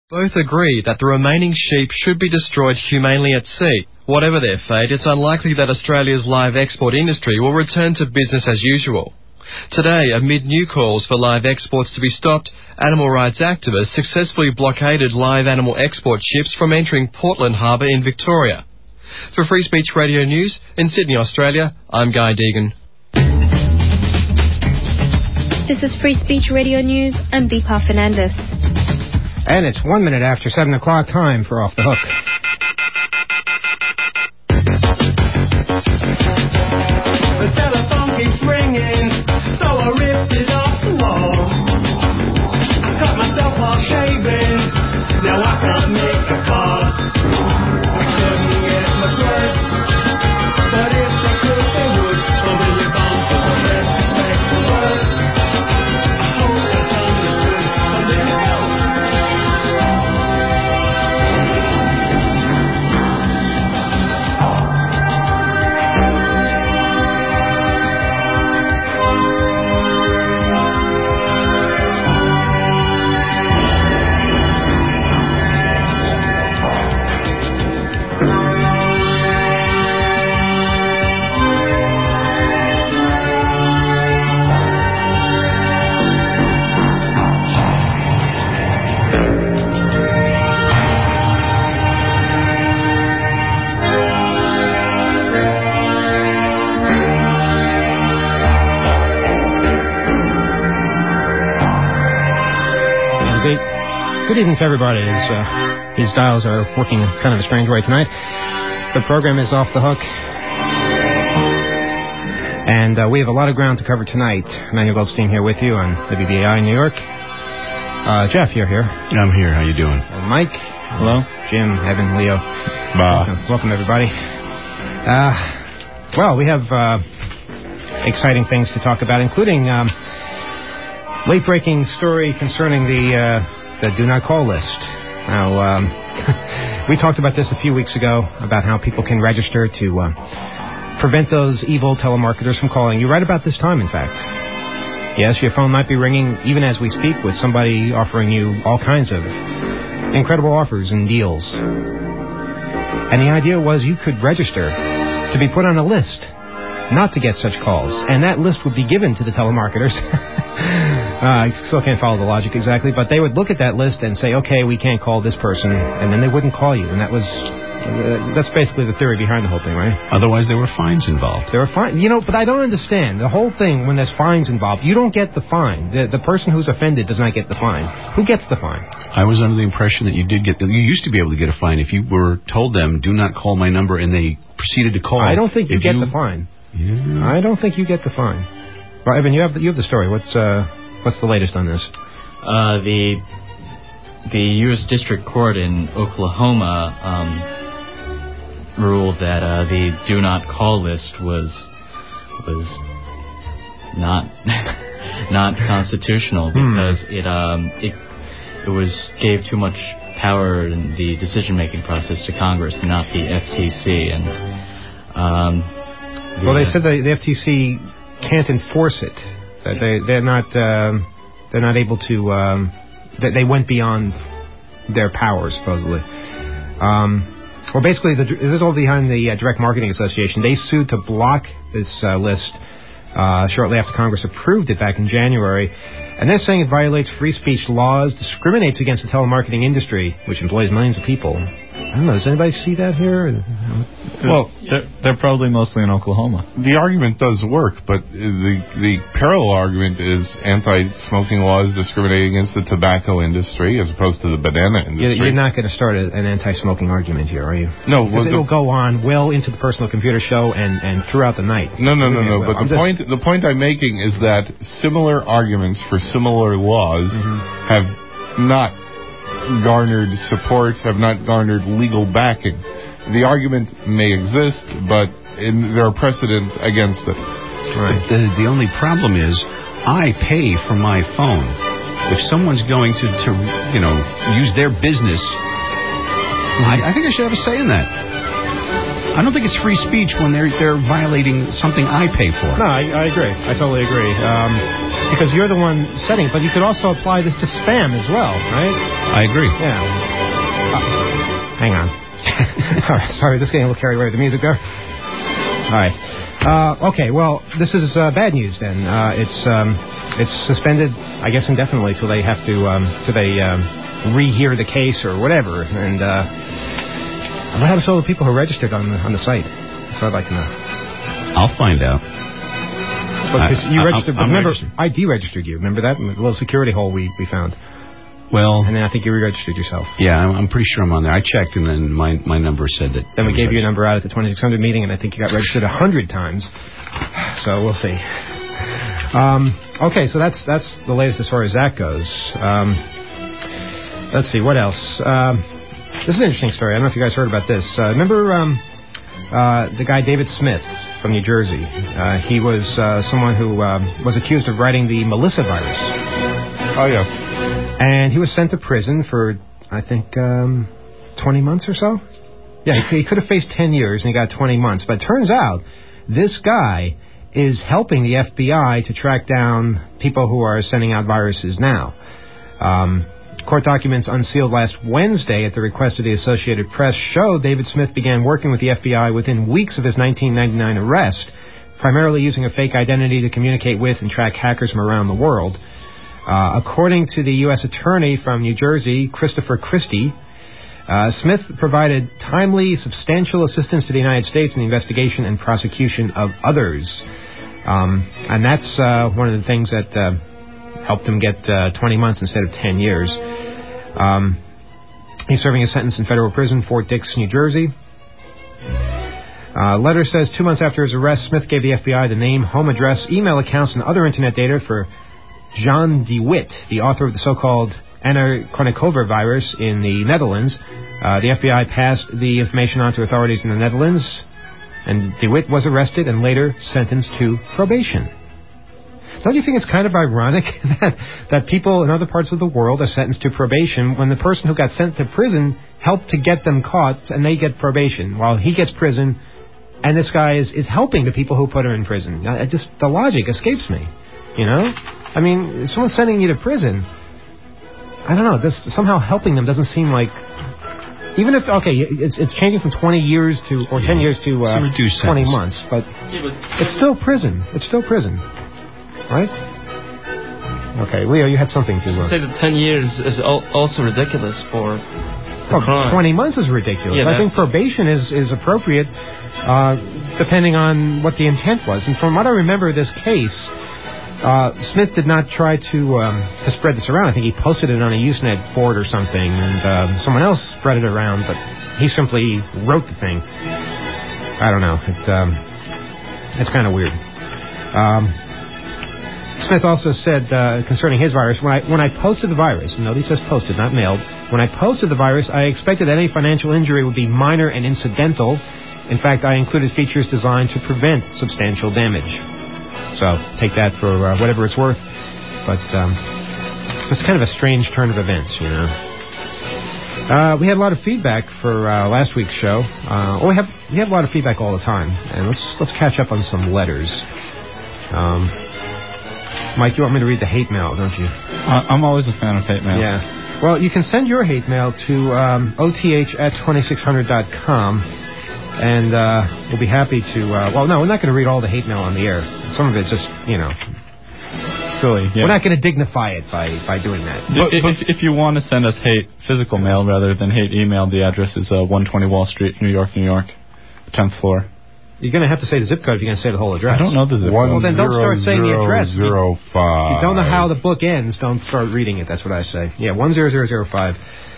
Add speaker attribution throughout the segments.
Speaker 1: Both agree that the remaining sheep should be destroyed humanely at sea. Whatever their fate, it's unlikely that Australia's live export industry will return to business as usual. Today, amid new calls for live exports to be stopped, animal rights activists successfully blockaded live animal export ships from entering Portland Harbour in Victoria. For Free Speech Radio News in Sydney, Australia, I'm Guy Deegan.
Speaker 2: This is Free Speech Radio News. I'm Deepa Fernandez.
Speaker 3: And it's 1 minute after 7 o'clock, time for Off the Hook.
Speaker 4: The telephone keeps ringing, so I ripped it off the wall. I cut myself while shaving, now I can't make a call. I couldn't get much worse, but if I could, they would. A million pounds for the best respect the word. I hope that's understood. A million pounds.
Speaker 3: Good evening to everybody. These dials are working kind of a strange way tonight. The program is Off the Hook. And we have a lot of ground to cover tonight. Emmanuel Goldstein here with you on WBAI New York. Jeff, you're here.
Speaker 5: I'm here. How you doing?
Speaker 3: Mike. Hello. Jim, Evan, Leo. Welcome everybody. Well, we have exciting things to talk about, including late-breaking story concerning the Do Not Call list. Now, we talked about this a few weeks ago, about how people can register to prevent those evil telemarketers from calling you right about this time, in fact. Yes, your phone might be ringing even as we speak with somebody offering you all kinds of incredible offers and deals. And the idea was you could register to be put on a list not to get such calls, and that list would be given to the telemarketers. I still can't follow the logic exactly, but they would look at that list and say, okay, we can't call this person, and then they wouldn't call you, and that's basically the theory behind the whole thing, right?
Speaker 5: Otherwise, there were fines involved.
Speaker 3: There were fines, but I don't understand. The whole thing, when there's fines involved, you don't get the fine. The person who's offended does not get the fine. Who gets the fine?
Speaker 5: I was under the impression that you used to be able to get a fine if you were told them, do not call my number, and they proceeded to call.
Speaker 3: I don't think you get the fine.
Speaker 5: Yeah.
Speaker 3: I don't think you get the fine. Well, Evan, you have the story. What's the latest on this?
Speaker 6: The U.S. District Court in Oklahoma ruled that the Do Not Call list was not constitutional because it gave too much power in the decision-making process to Congress, not the FTC, and
Speaker 3: they said the FTC can't enforce it. That they're not able to. That they went beyond their powers, supposedly. Well, basically, this is all behind the Direct Marketing Association. They sued to block this list shortly after Congress approved it back in January. And they're saying it violates free speech laws, discriminates against the telemarketing industry, which employs millions of people. I don't know, does anybody see that here?
Speaker 7: Well, they're probably mostly in Oklahoma.
Speaker 8: The argument does work, but the parallel argument is anti-smoking laws discriminating against the tobacco industry as opposed to the banana industry.
Speaker 3: You're not going to start an anti-smoking argument here, are you?
Speaker 8: No.
Speaker 3: Because it'll go on well into the personal computer show and throughout the night.
Speaker 8: No. But the point I'm making is that similar arguments for similar laws have not garnered support, have not garnered legal backing. The argument may exist, but there are precedent against it.
Speaker 5: Right. The only problem is I pay for my phone. If someone's going to use their business, I think I should have a say in that. I don't think it's free speech when they're violating something I pay for.
Speaker 3: No, I agree. I totally agree. Because you're the one setting it, but you could also apply this to spam as well, right?
Speaker 5: I agree.
Speaker 3: Yeah. Hang on. All right, sorry, just getting a little carried away with the music there. All right. Okay, well, this is bad news then. It's suspended, I guess, indefinitely till they have to rehear the case or whatever. And what happens to all the people who registered on the site? That's what I'd like to know.
Speaker 5: I'll find out.
Speaker 3: You registered, but remember,
Speaker 5: registered.
Speaker 3: I deregistered you. Remember that? The little security hole we found.
Speaker 5: Well,
Speaker 3: and then I think you re-registered yourself.
Speaker 5: Yeah, I'm pretty sure I'm on there. I checked, and then my number said that.
Speaker 3: Then we gave you a number out at the 2600 meeting, and I think you got registered 100 times. So we'll see. Okay, so that's the latest as far as that goes. Let's see, what else? This is an interesting story. I don't know if you guys heard about this. Remember the guy David Smith from New Jersey? He was someone who was accused of writing the Melissa virus.
Speaker 8: Oh, yes.
Speaker 3: And he was sent to prison for, I think, 20 months or so? Yeah, he could have faced 10 years, and he got 20 months. But it turns out this guy is helping the FBI to track down people who are sending out viruses now. Court documents unsealed last Wednesday at the request of the Associated Press show David Smith began working with the FBI within weeks of his 1999 arrest, primarily using a fake identity to communicate with and track hackers from around the world. According to the U.S. Attorney from New Jersey, Christopher Christie, Smith provided timely, substantial assistance to the United States in the investigation and prosecution of others. And that's one of the things that helped him get 20 months instead of 10 years. He's serving a sentence in federal prison, Fort Dix, New Jersey. Letter says 2 months after his arrest, Smith gave the FBI the name, home address, email accounts, and other Internet data for John DeWitt, the author of the so-called Anna Kournikova virus in the Netherlands. The FBI passed the information on to authorities in the Netherlands, and DeWitt was arrested and later sentenced to probation. Don't you think it's kind of ironic that people in other parts of the world are sentenced to probation when the person who got sent to prison helped to get them caught and they get probation while he gets prison and this guy is helping the people who put him in prison? The logic escapes me, you know? I mean, if someone's sending you to prison, I don't know, somehow helping them doesn't seem like... Even if, okay, it's changing from 20 years to, or 10 years to 20 months, but it's still prison. It's still prison. Right? Okay, Leo, you had something to...
Speaker 9: say that 10 years is also ridiculous for crime.
Speaker 3: 20 months is ridiculous.
Speaker 9: Yeah,
Speaker 3: I think probation is appropriate, depending on what the intent was. And from what I remember of this case... Smith did not try to spread this around. I think he posted it on a Usenet board or something, and someone else spread it around, but he simply wrote the thing. I don't know. It's kind of weird. Smith also said concerning his virus, when I posted the virus, and notice he says posted, not mailed, when I posted the virus, I expected that any financial injury would be minor and incidental. In fact, I included features designed to prevent substantial damage. So take that for whatever it's worth. But it's just kind of a strange turn of events, you know. We had a lot of feedback for last week's show. We have a lot of feedback all the time. And let's catch up on some letters. Mike, you want me to read the hate mail, don't you?
Speaker 7: I'm always a fan of hate mail.
Speaker 3: Yeah. Well, you can send your hate mail to oth@2600.com. And we'll be happy to... well, no, we're not going to read all the hate mail on the air. Some of it's just, you know, silly. Yeah. We're not going to dignify it by doing that.
Speaker 7: If you want to send us hate physical mail rather than hate email, the address is 120 Wall Street, New York, 10th floor.
Speaker 3: You're going to have to say the zip code if you're going to say the whole address.
Speaker 7: I don't know the zip code.
Speaker 3: Well, then don't start saying the address.
Speaker 8: 1005.
Speaker 3: You don't know how the book ends. Don't start reading it. That's what I say. Yeah, 10005.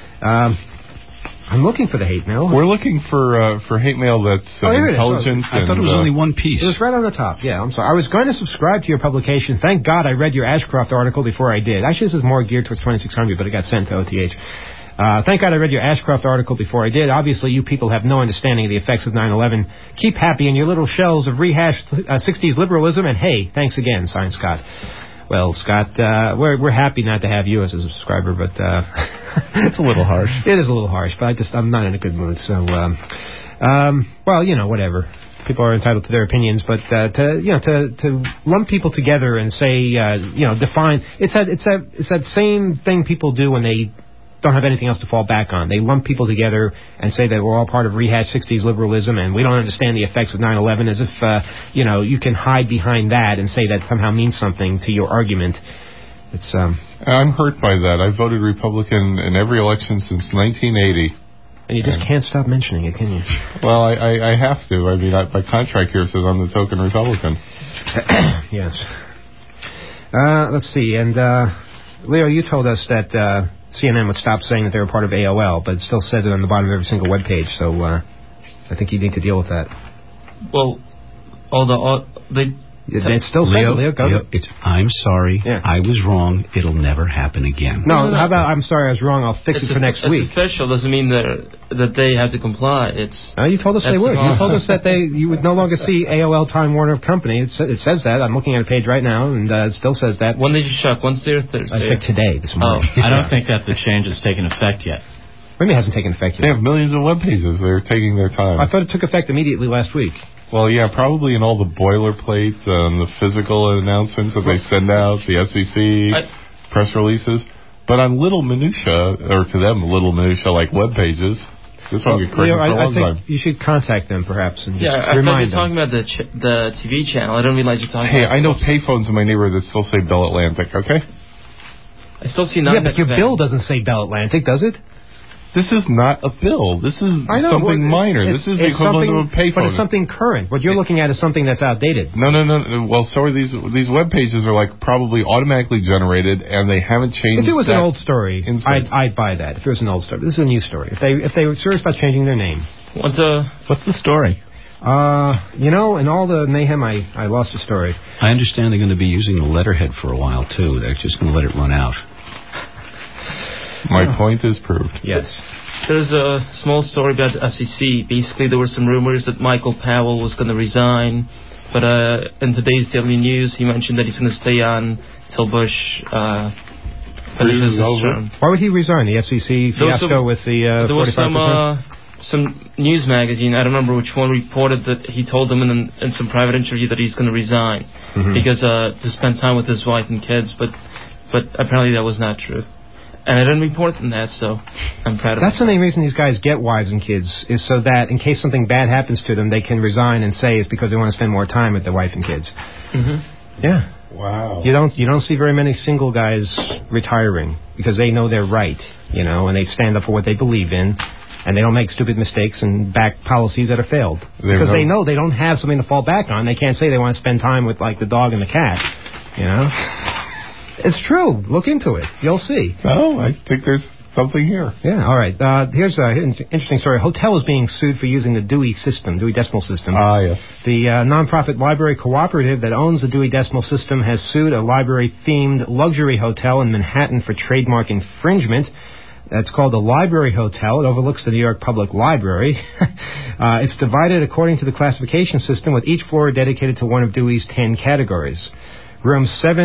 Speaker 3: I'm looking for the hate mail.
Speaker 8: We're looking for hate mail that's intelligent.
Speaker 5: I thought it was only one piece.
Speaker 3: It was right on the top. Yeah, I'm sorry. I was going to subscribe to your publication. Thank God I read your Ashcroft article before I did. Actually, this is more geared towards 2600, but it got sent to OTH. Thank God I read your Ashcroft article before I did. Obviously, you people have no understanding of the effects of 9/11. Keep happy in your little shells of rehashed 60s liberalism, and hey, thanks again, signed Scott. Well, Scott, we're happy not to have you as a subscriber, but
Speaker 7: it's a little harsh.
Speaker 3: It is a little harsh, but I'm not in a good mood. So, well, you know, whatever. People are entitled to their opinions, but to lump people together and say, define. It's that same thing people do when they don't have anything else to fall back on. They lump people together and say that we're all part of rehashed 60s liberalism and we don't understand the effects of 9/11 as if, you can hide behind that and say that somehow means something to your argument. It's
Speaker 8: I'm hurt by that. I voted Republican in every election since 1980.
Speaker 3: And you just can't stop mentioning it, can you?
Speaker 8: Well, I have to. I mean, my contract here says I'm the token Republican.
Speaker 3: Yes. Let's see. And, Leo, you told us that CNN would stop saying that they were part of AOL, but it still says it on the bottom of every single web page, so I think you need to deal with that.
Speaker 9: Well,
Speaker 3: It still says
Speaker 5: Leo,
Speaker 3: Leo,
Speaker 5: I'm sorry.
Speaker 3: Yeah.
Speaker 5: I was wrong. It'll never happen again.
Speaker 3: No, how about I'm sorry I was wrong, I'll fix it for next week.
Speaker 9: It's official. Doesn't mean that they have to comply.
Speaker 3: You told us they would. You told us that you would no longer see AOL Time Warner Company. It says that. I'm looking at a page right now, and it still says that.
Speaker 9: When did you check? Wednesday or Thursday?
Speaker 3: I checked today, this morning.
Speaker 6: I don't think that the change has taken effect yet.
Speaker 3: Maybe it hasn't taken effect
Speaker 8: They
Speaker 3: yet.
Speaker 8: have millions of web pages. They're taking their time.
Speaker 3: I thought it took effect immediately last week.
Speaker 8: Well, yeah, probably in all the boilerplate, the physical announcements that they send out, the SEC press releases. But on little minutia, or to them, little minutia like web pages, this one get corrected for a long time.
Speaker 3: I think you should contact them, perhaps, and just
Speaker 9: I
Speaker 3: remind
Speaker 9: thought
Speaker 3: them.
Speaker 9: you were talking about the TV channel. I don't realize you're talking about...
Speaker 8: Hey, I know payphones in my neighborhood that still say Bell Atlantic, okay?
Speaker 9: I still see
Speaker 3: Yeah, but your bill doesn't say Bell Atlantic, does it?
Speaker 8: This is not a bill. This is something minor. This is the equivalent of a payphone.
Speaker 3: But it's something current. What you're looking at is something that's outdated.
Speaker 8: No. Well, so are these web pages are like probably automatically generated, and they haven't changed.
Speaker 3: If it was an old story,
Speaker 8: inside.
Speaker 3: I'd buy that. If it was an old story, this is a new story. If they were serious about changing their name,
Speaker 7: what's the story?
Speaker 3: in all the mayhem, I lost the story.
Speaker 5: I understand they're going to be using the letterhead for a while too. They're just going to let it run out.
Speaker 8: My point is proved.
Speaker 3: Yes.
Speaker 9: There's a small story about the FCC. Basically, there were some rumors that Michael Powell was going to resign. But in today's Daily News, he mentioned that he's going to stay on till Bush finishes his term.
Speaker 3: Why would he resign? The FCC fiasco with the 45%?
Speaker 9: There was some news magazine, I don't remember which one, reported that he told them in some private interview that he's going to resign because to spend time with his wife and kids. But apparently that was not true. And I didn't report them that, so I'm proud of
Speaker 3: That's the main reason these guys get wives and kids, is so that in case something bad happens to them, they can resign and say it's because they want to spend more time with their wife and kids. Yeah.
Speaker 8: Wow.
Speaker 3: You don't see very many single guys retiring because they know they're right, and they stand up for what they believe in, and they don't make stupid mistakes and back policies that have failed. Because they know they don't have something to fall back on. They can't say they want to spend time with, like, the dog and the cat, It's true. Look into it. You'll see.
Speaker 8: Oh, I think there's something here.
Speaker 3: Yeah, all right. Here's an interesting story. A hotel is being sued for using the Dewey Decimal System.
Speaker 8: Yes.
Speaker 3: The nonprofit library cooperative that owns the Dewey Decimal System has sued a library-themed luxury hotel in Manhattan for trademark infringement. That's called the Library Hotel. It overlooks the New York Public Library. It's divided according to the classification system, with each floor dedicated to one of Dewey's 10 categories. Room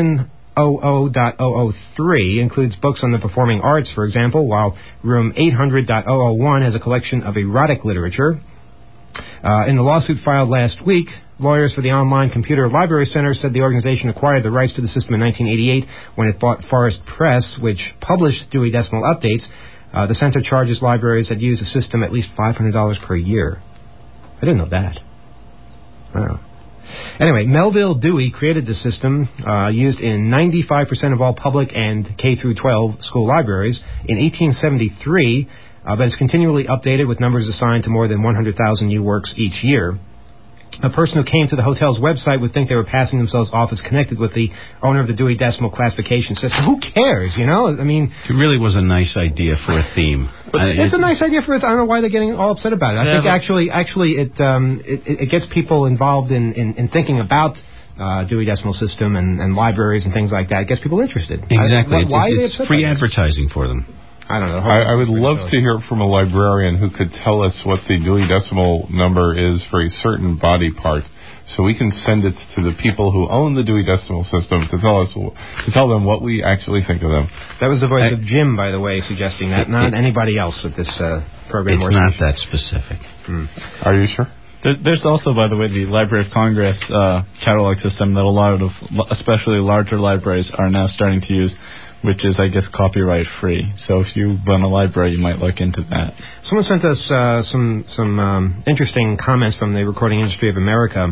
Speaker 3: 700.003 includes books on the performing arts, for example, while room 800.001 has a collection of erotic literature. In the lawsuit filed last week, lawyers for the Online Computer Library Center said the organization acquired the rights to the system in 1988 when it bought Forest Press, which published Dewey Decimal updates. The center charges libraries that use the system at least $500 per year. I didn't know that. Wow. Anyway, Melville Dewey created the system used in 95% of all public and K-12 school libraries in 1873, but it's continually updated with numbers assigned to more than 100,000 new works each year. A person who came to the hotel's website would think they were passing themselves off as connected with the owner of the Dewey Decimal Classification System. Who cares, I mean...
Speaker 5: It really was a nice idea for a theme.
Speaker 3: It's a nice idea for it. I don't know why they're getting all upset about it. I think actually it gets people involved in thinking about Dewey Decimal System and libraries and things like that. It gets people interested.
Speaker 5: Exactly.
Speaker 3: It's
Speaker 5: free advertising for them.
Speaker 3: I don't know.
Speaker 8: I would love to hear from a librarian who could tell us what the Dewey Decimal number is for a certain body part, so we can send it to the people who own the Dewey Decimal System to tell them what we actually think of them.
Speaker 3: That was the voice of Jim, by the way, suggesting that, not anybody else at this program.
Speaker 5: It's not that specific.
Speaker 8: Are you sure?
Speaker 7: There's also, by the way, the Library of Congress catalog system that a lot of, especially larger libraries, are now starting to use, which is, I guess, copyright free. So if you run a library, you might look into that.
Speaker 3: Someone sent us some interesting comments from the Recording Industry of America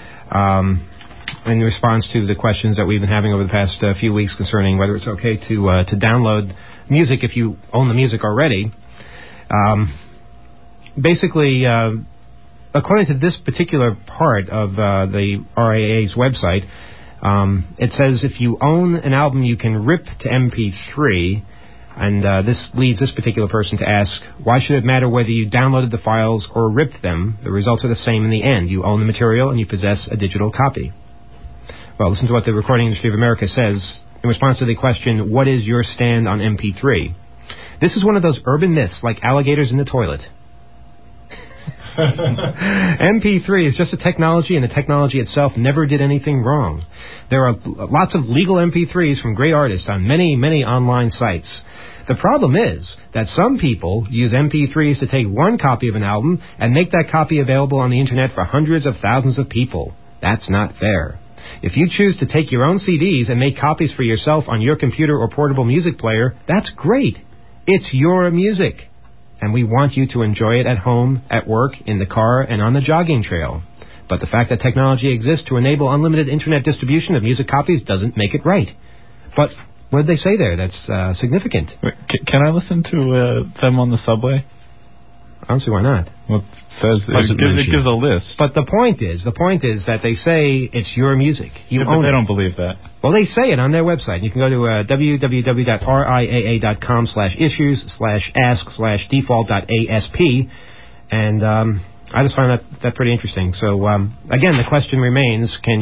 Speaker 3: in response to the questions that we've been having over the past few weeks concerning whether it's okay to download music if you own the music already. Basically, according to this particular part of the RIAA's website, it says if you own an album, you can rip to MP3, and this leads this particular person to ask, why should it matter whether you downloaded the files or ripped them? The results are the same in the end. You own the material and you possess a digital copy. Well, listen to what the Recording Industry of America says in response to the question, what is your stand on MP3? This is one of those urban myths like alligators in the toilet. MP3 is just a technology, and the technology itself never did anything wrong. There are lots of legal MP3s from great artists on many, many online sites. The problem is that some people use MP3s to take one copy of an album and make that copy available on the internet for hundreds of thousands of people. That's not fair. If you choose to take your own CDs and make copies for yourself on your computer or portable music player, that's great. It's your music. And we want you to enjoy it at home, at work, in the car, and on the jogging trail. But the fact that technology exists to enable unlimited internet distribution of music copies doesn't make it right. But what did they say there? That's significant.
Speaker 7: Wait, can I listen to them on the subway?
Speaker 3: I don't see why not.
Speaker 7: Well, it gives a list.
Speaker 3: But the point is that they say it's your music. You own
Speaker 7: but they
Speaker 3: it.
Speaker 7: don't believe that.
Speaker 3: Well, they say it on their website. You can go to www.riaa.com/issues/ask/default.asp, and I just find that pretty interesting. So again, the question remains: Can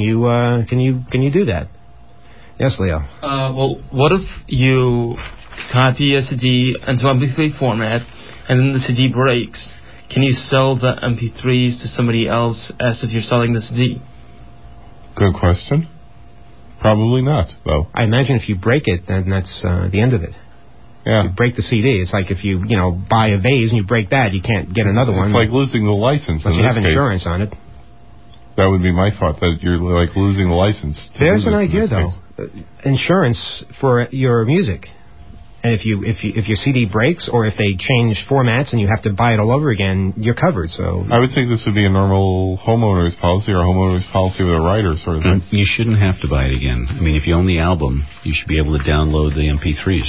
Speaker 3: you do that? Yes, Leo.
Speaker 9: Well, what if you copy a CD into MP3 format, and then the CD breaks? Can you sell the MP3s to somebody else as if you're selling the CD?
Speaker 8: Good question. Probably not, though.
Speaker 3: I imagine if you break it, then that's the end of it.
Speaker 8: Yeah.
Speaker 3: You break the CD. It's like if you buy a vase and you break that, you can't get another one.
Speaker 8: It's like losing the license.
Speaker 3: Unless you have insurance on it.
Speaker 8: That would be my thought, that you're like losing the license.
Speaker 3: There's an idea, though. Insurance for your music. And if your CD breaks or if they change formats and you have to buy it all over again, you're covered. So
Speaker 8: I would think this would be a normal homeowner's policy or a homeowner's policy with a writer sort of thing.
Speaker 5: You shouldn't have to buy it again. I mean, if you own the album, you should be able to download the MP3s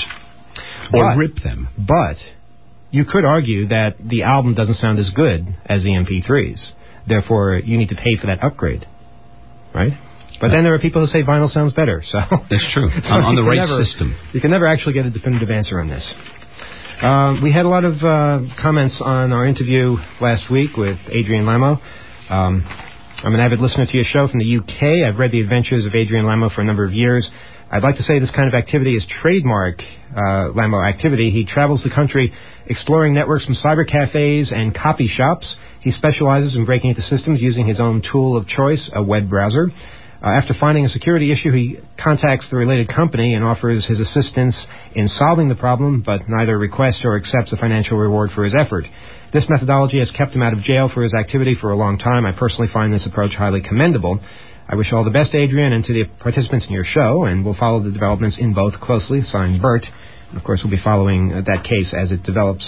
Speaker 5: or rip them.
Speaker 3: But you could argue that the album doesn't sound as good as the MP3s. Therefore, you need to pay for that upgrade, right? But then there are people who say vinyl sounds better. So
Speaker 5: that's true. So on the right system.
Speaker 3: You can never actually get a definitive answer on this. We had a lot of comments on our interview last week with Adrian Lamo. I'm an avid listener to your show from the UK. I've read The Adventures of Adrian Lamo for a number of years. I'd like to say this kind of activity is trademark Lamo activity. He travels the country exploring networks from cyber cafes and copy shops. He specializes in breaking into systems using his own tool of choice, a web browser. After finding a security issue, he contacts the related company and offers his assistance in solving the problem, but neither requests or accepts a financial reward for his effort. This methodology has kept him out of jail for his activity for a long time. I personally find this approach highly commendable. I wish all the best, Adrian, and to the participants in your show, and we'll follow the developments in both closely. Signed, Bert. And of course, we'll be following that case as it develops.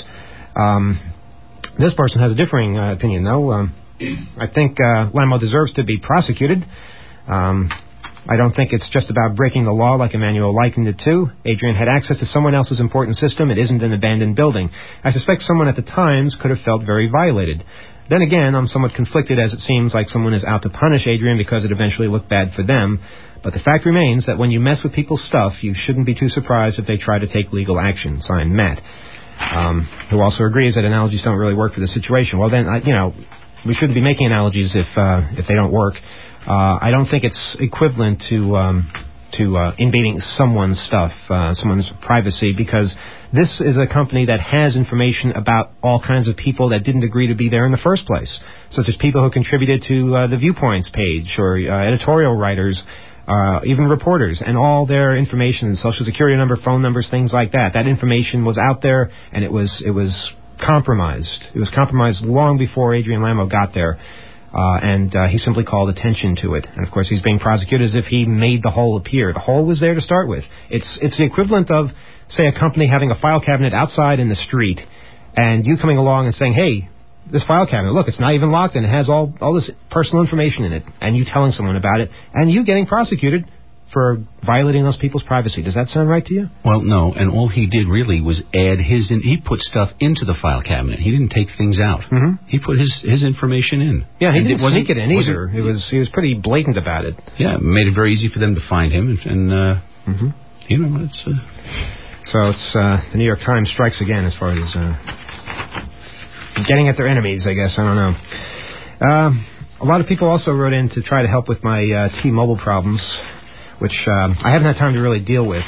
Speaker 3: This person has a differing opinion, though. I think Lamo deserves to be prosecuted. I don't think it's just about breaking the law like Emmanuel likened it to. Adrian had access to someone else's important system. It isn't an abandoned building. I suspect someone at the Times could have felt very violated. Then again, I'm somewhat conflicted as it seems like someone is out to punish Adrian because it eventually looked bad for them. But the fact remains that when you mess with people's stuff, you shouldn't be too surprised if they try to take legal action. Signed, Matt, who also agrees that analogies don't really work for the situation. Well, then, we shouldn't be making analogies if they don't work. I don't think it's equivalent to invading someone's stuff, someone's privacy, because this is a company that has information about all kinds of people that didn't agree to be there in the first place, such as people who contributed to the Viewpoints page, or editorial writers, even reporters, and all their information, social security number, phone numbers, things like that. That information was out there, and it was compromised. It was compromised long before Adrian Lamo got there. And he simply called attention to it. And, of course, he's being prosecuted as if he made the hole appear. The hole was there to start with. It's the equivalent of, say, a company having a file cabinet outside in the street, and you coming along and saying, hey, this file cabinet, look, it's not even locked, and it has all this personal information in it, and you telling someone about it, and you getting prosecuted for violating those people's privacy. Does that sound right to you?
Speaker 5: Well, no, and all he did really was add he put stuff into the file cabinet. He didn't take things out.
Speaker 3: Mm-hmm.
Speaker 5: He put his information in.
Speaker 3: Yeah, he didn't sneak it in either. He was pretty blatant about it.
Speaker 5: Yeah, made it very easy for them to find him, and you know, it's...
Speaker 3: So it's the New York Times strikes again as far as getting at their enemies, I guess. I don't know. A lot of people also wrote in to try to help with my T-Mobile problems, which I haven't had time to really deal with.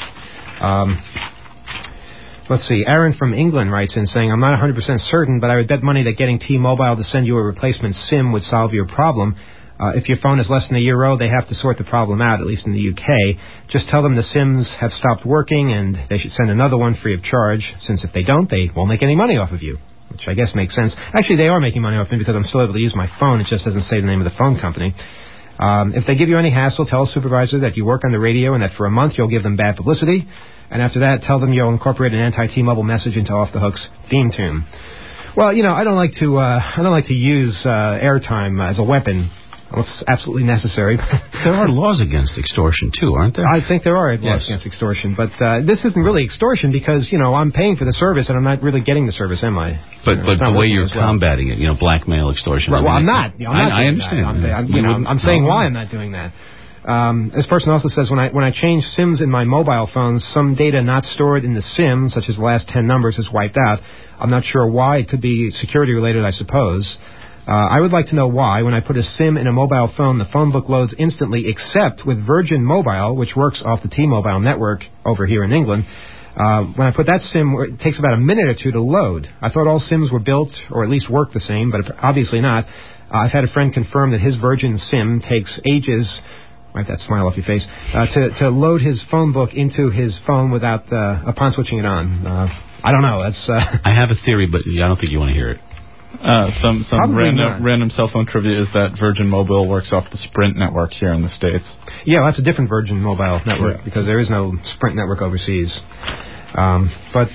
Speaker 3: Let's see. Aaron from England writes in saying, I'm not 100% certain, but I would bet money that getting T-Mobile to send you a replacement SIM would solve your problem. If your phone is less than a year old, they have to sort the problem out, at least in the UK. Just tell them the SIMs have stopped working and they should send another one free of charge, since if they don't, they won't make any money off of you, which I guess makes sense. Actually, they are making money off me because I'm still able to use my phone. It just doesn't say the name of the phone company. If they give you any hassle, tell a supervisor that you work on the radio and that for a month you'll give them bad publicity. And after that, tell them you'll incorporate an anti-T-Mobile message into Off the Hook's theme tune. Well, you know, I don't like to use airtime as a weapon. It's absolutely necessary.
Speaker 5: There are laws against extortion, too, aren't there?
Speaker 3: I think there are laws against extortion. But this isn't really extortion because, you know, I'm paying for the service and I'm not really getting the service, am I?
Speaker 5: But the way you're combating it, you know, blackmail, extortion.
Speaker 3: Right, well, I'm not.
Speaker 5: I understand.
Speaker 3: I'm saying why I'm not doing that. This person also says, when I change SIMs in my mobile phones, some data not stored in the SIM, such as the last 10 numbers, is wiped out. I'm not sure why. It could be security related, I suppose. I would like to know why, when I put a SIM in a mobile phone, the phone book loads instantly, except with Virgin Mobile, which works off the T-Mobile network over here in England. When I put that SIM, it takes about a minute or two to load. I thought all SIMs were built, or at least work the same, but obviously not. I've had a friend confirm that his Virgin SIM takes ages, wipe that smile off your face, to load his phone book into his phone without upon switching it on. I don't know. That's.
Speaker 5: I have a theory, but I don't think you want to hear it.
Speaker 7: Some random cell phone trivia is that Virgin Mobile works off the Sprint network here in the States.
Speaker 3: Yeah, well, that's a different Virgin Mobile network because there is no Sprint network overseas. But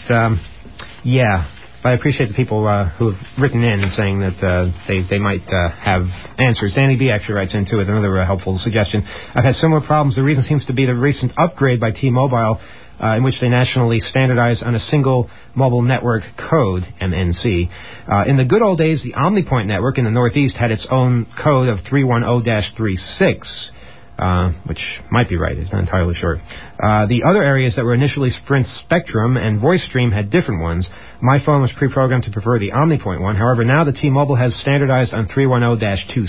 Speaker 3: I appreciate the people who have written in and saying that they might have answers. Danny B. actually writes into it, another helpful suggestion. I've had similar problems. The reason seems to be the recent upgrade by T-Mobile, in which they nationally standardized on a single mobile network code, MNC. In the good old days, the OmniPoint network in the Northeast had its own code of 310-36, which might be right. It's not entirely sure. The other areas that were initially Sprint Spectrum and VoiceStream had different ones. My phone was pre-programmed to prefer the OmniPoint one. However, now the T-Mobile has standardized on 310-26.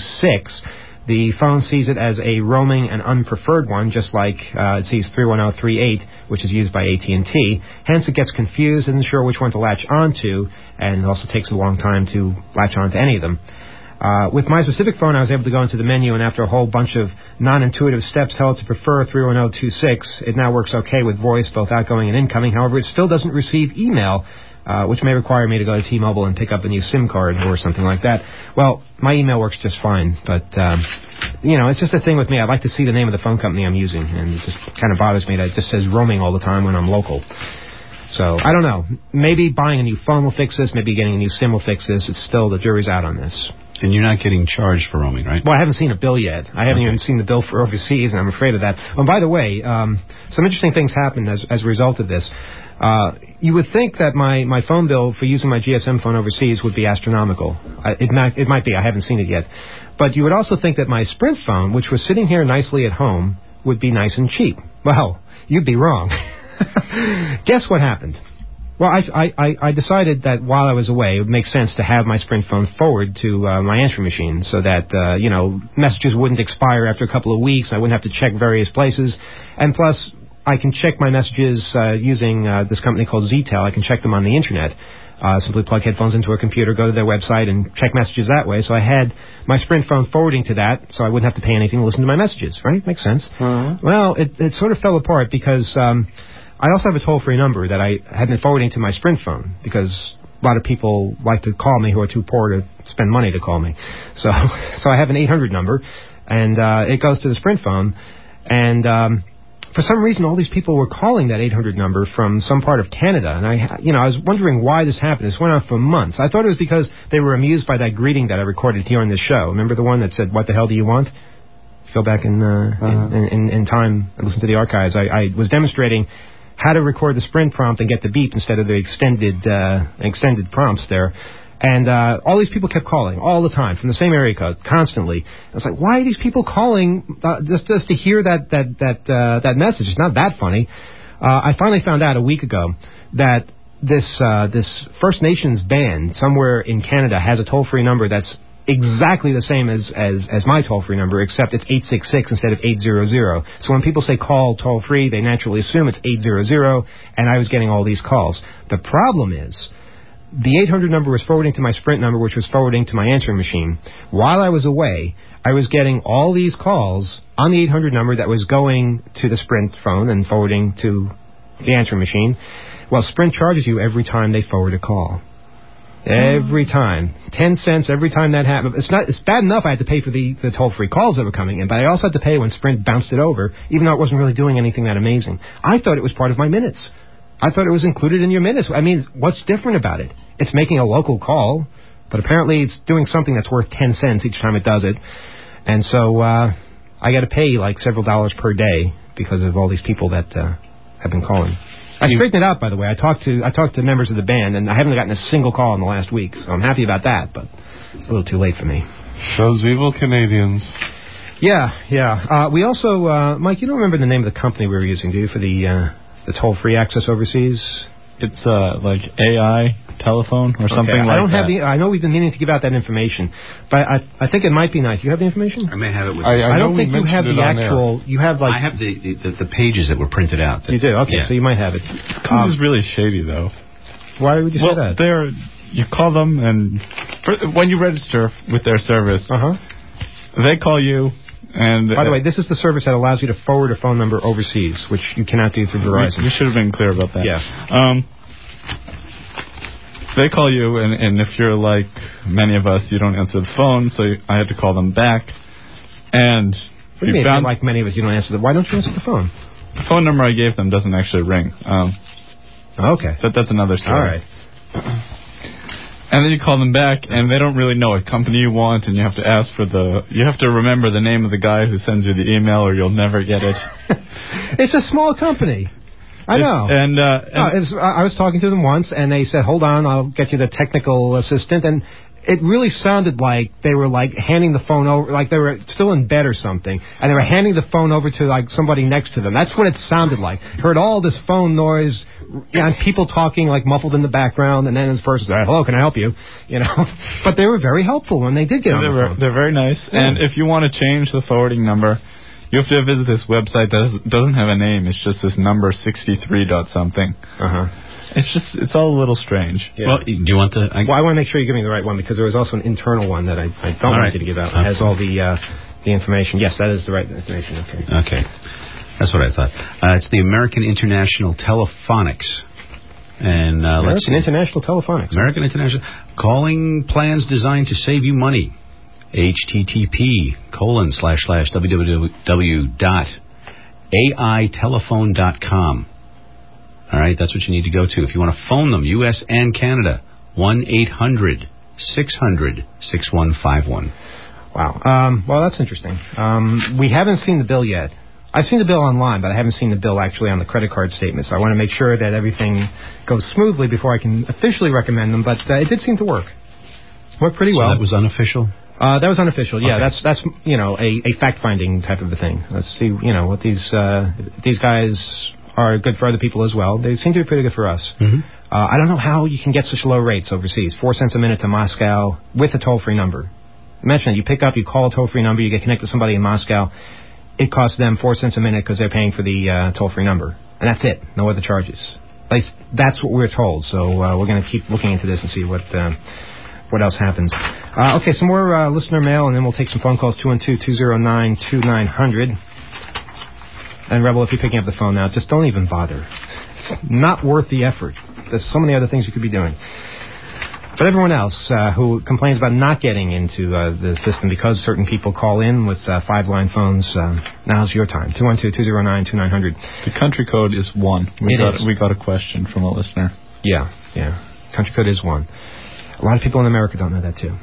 Speaker 3: The phone sees it as a roaming and unpreferred one, just like it sees 310-38, which is used by AT&T. Hence, it gets confused, isn't sure which one to latch onto, and it also takes a long time to latch onto any of them. With my specific phone, I was able to go into the menu, and after a whole bunch of non-intuitive steps, tell it to prefer 310-26. It now works okay with voice, both outgoing and incoming. However, it still doesn't receive email, which may require me to go to T-Mobile and pick up a new SIM card or something like that. Well, my email works just fine, but, it's just a thing with me. I like to see the name of the phone company I'm using, and it just kind of bothers me that it just says roaming all the time when I'm local. So, I don't know. Maybe buying a new phone will fix this. Maybe getting a new SIM will fix this. It's still, the jury's out on this.
Speaker 5: And you're not getting charged for roaming, right?
Speaker 3: Well, I haven't seen a bill yet. I haven't even seen the bill for overseas, and I'm afraid of that. Oh, by the way, some interesting things happened as a result of this. You would think that my phone bill for using my GSM phone overseas would be astronomical. It might be. I haven't seen it yet. But you would also think that my Sprint phone, which was sitting here nicely at home, would be nice and cheap. Well, you'd be wrong. Guess what happened? Well, I decided that while I was away, it would make sense to have my Sprint phone forward to my answering machine so that, messages wouldn't expire after a couple of weeks. I wouldn't have to check various places. And plus, I can check my messages using this company called Ztel. I can check them on the Internet. Simply plug headphones into a computer, go to their website, and check messages that way. So I had my Sprint phone forwarding to that, so I wouldn't have to pay anything to listen to my messages, right? Makes sense. Well, it sort of fell apart because I also have a toll-free number that I had been forwarding to my Sprint phone because lot of people like to call me who are too poor to spend money to call me. So I have an 800 number, and it goes to the Sprint phone. And for some reason, all these people were calling that 800 number from some part of Canada. And I was wondering why this happened. This went on for months. I thought it was because they were amused by that greeting that I recorded here on this show. Remember the one that said, "What the hell do you want?" Go back in time and listen to the archives. I was demonstrating how to record the Sprint prompt and get the beep instead of the extended prompts there. And all these people kept calling all the time from the same area code, constantly. I was like, why are these people calling just to hear that message? It's not that funny. I finally found out a week ago that this First Nations band somewhere in Canada has a toll-free number that's exactly the same as my toll-free number, except it's 866 instead of 800. So when people say call toll-free, they naturally assume it's 800, and I was getting all these calls. The problem is, the 800 number was forwarding to my Sprint number, which was forwarding to my answering machine. While I was away, I was getting all these calls on the 800 number that was going to the Sprint phone and forwarding to the answering machine. Well, Sprint charges you every time they forward a call. Every time. 10 cents every time that happened. It's bad enough I had to pay for the toll-free calls that were coming in, but I also had to pay when Sprint bounced it over, even though it wasn't really doing anything that amazing. I thought it was part of my minutes. I thought it was included in your minutes. I mean, what's different about it? It's making a local call, but apparently it's doing something that's worth 10 cents each time it does it. And so I got to pay like several dollars per day because of all these people that have been calling. I straightened it out, by the way. I talked to members of the band, and I haven't gotten a single call in the last week, so I'm happy about that, but it's a little too late for me.
Speaker 8: Those evil Canadians.
Speaker 3: Yeah. We also, Mike, you don't remember the name of the company we were using, do you, for the toll-free access overseas?
Speaker 7: It's like AI telephone or something like that.
Speaker 3: I don't have I know we've been meaning to give out that information, but I think it might be nice. You have the information?
Speaker 5: I may have it with
Speaker 3: me. I don't think you have the actual. You have like
Speaker 5: I have the pages that were printed out.
Speaker 3: You do? Okay, yeah. So you might have it.
Speaker 7: This is really shady, though.
Speaker 3: Why would you say that?
Speaker 7: You call them, and when you register with their service, they call you. And
Speaker 3: by the way, this is the service that allows you to forward a phone number overseas, which you cannot do through Verizon.
Speaker 7: We should have been clear about that.
Speaker 3: Yeah.
Speaker 7: They call you, and if you're like many of us, you don't answer the phone, so I had to call them back. And
Speaker 3: what do you mean, like many of us, you don't answer why don't you answer the phone?
Speaker 7: The phone number I gave them doesn't actually ring.
Speaker 3: Okay.
Speaker 7: That's another story.
Speaker 3: All right.
Speaker 7: And then you call them back, and they don't really know what company you want, and you have to ask for you have to remember the name of the guy who sends you the email, or you'll never get it.
Speaker 3: It's a small company. I know.
Speaker 7: And
Speaker 3: I was talking to them once, and they said, hold on, I'll get you the technical assistant, and it really sounded like they were like handing the phone over, like they were still in bed or something, and they were handing the phone over to like somebody next to them. That's what it sounded like. Heard all this phone noise, and people talking like muffled in the background, and then this person said, hello, can I help you? You know, but they were very helpful when they did get on the phone.
Speaker 7: They're very nice, and if you want to change the forwarding number, you have to visit this website that doesn't have a name. It's just this number 63 dot something. It's all a little strange.
Speaker 5: Yeah. Well, do you want the?
Speaker 3: Well, I want to make sure you give me the right one because there was also an internal one that I don't want you to give out. It has all the information. Yes, that is the right information.
Speaker 5: Okay. That's what I thought. It's the American International Telephonics. And
Speaker 3: American International Telephonics.
Speaker 5: American International calling plans designed to save you money. http://www.aitelephone.com. All right, that's what you need to go to. If you want to phone them, U.S. and Canada, 1-800-600-6151.
Speaker 3: Wow. Well, that's interesting. We haven't seen the bill yet. I've seen the bill online, but I haven't seen the bill actually on the credit card statement. So I want to make sure that everything goes smoothly before I can officially recommend them. But it did seem to work. Worked pretty well.
Speaker 5: So that was unofficial?
Speaker 3: That was unofficial. Yeah,
Speaker 5: okay.
Speaker 3: That's a fact-finding type of a thing. Let's see, what these guys are good for other people as well. They seem to be pretty good for us.
Speaker 5: Mm-hmm.
Speaker 3: I don't know how you can get such low rates overseas. 4 cents a minute to Moscow with a toll-free number. Imagine that. You pick up, you call a toll-free number, you get connected to somebody in Moscow. It costs them 4 cents a minute because they're paying for the toll-free number. And that's it. No other charges. At least that's what we're told. So we're going to keep looking into this and see what else happens. Okay, some more listener mail, and then we'll take some phone calls, 212-209-2900. And Rebel, if you're picking up the phone now, just don't even bother. It's not worth the effort. There's so many other things you could be doing. But everyone else who complains about not getting into the system because certain people call in with 5-line phones, now's your time. 212-209-2900.
Speaker 7: The country code is 1. We got a question from a listener.
Speaker 3: Yeah. Country code is 1. A lot of people in America don't know that, too.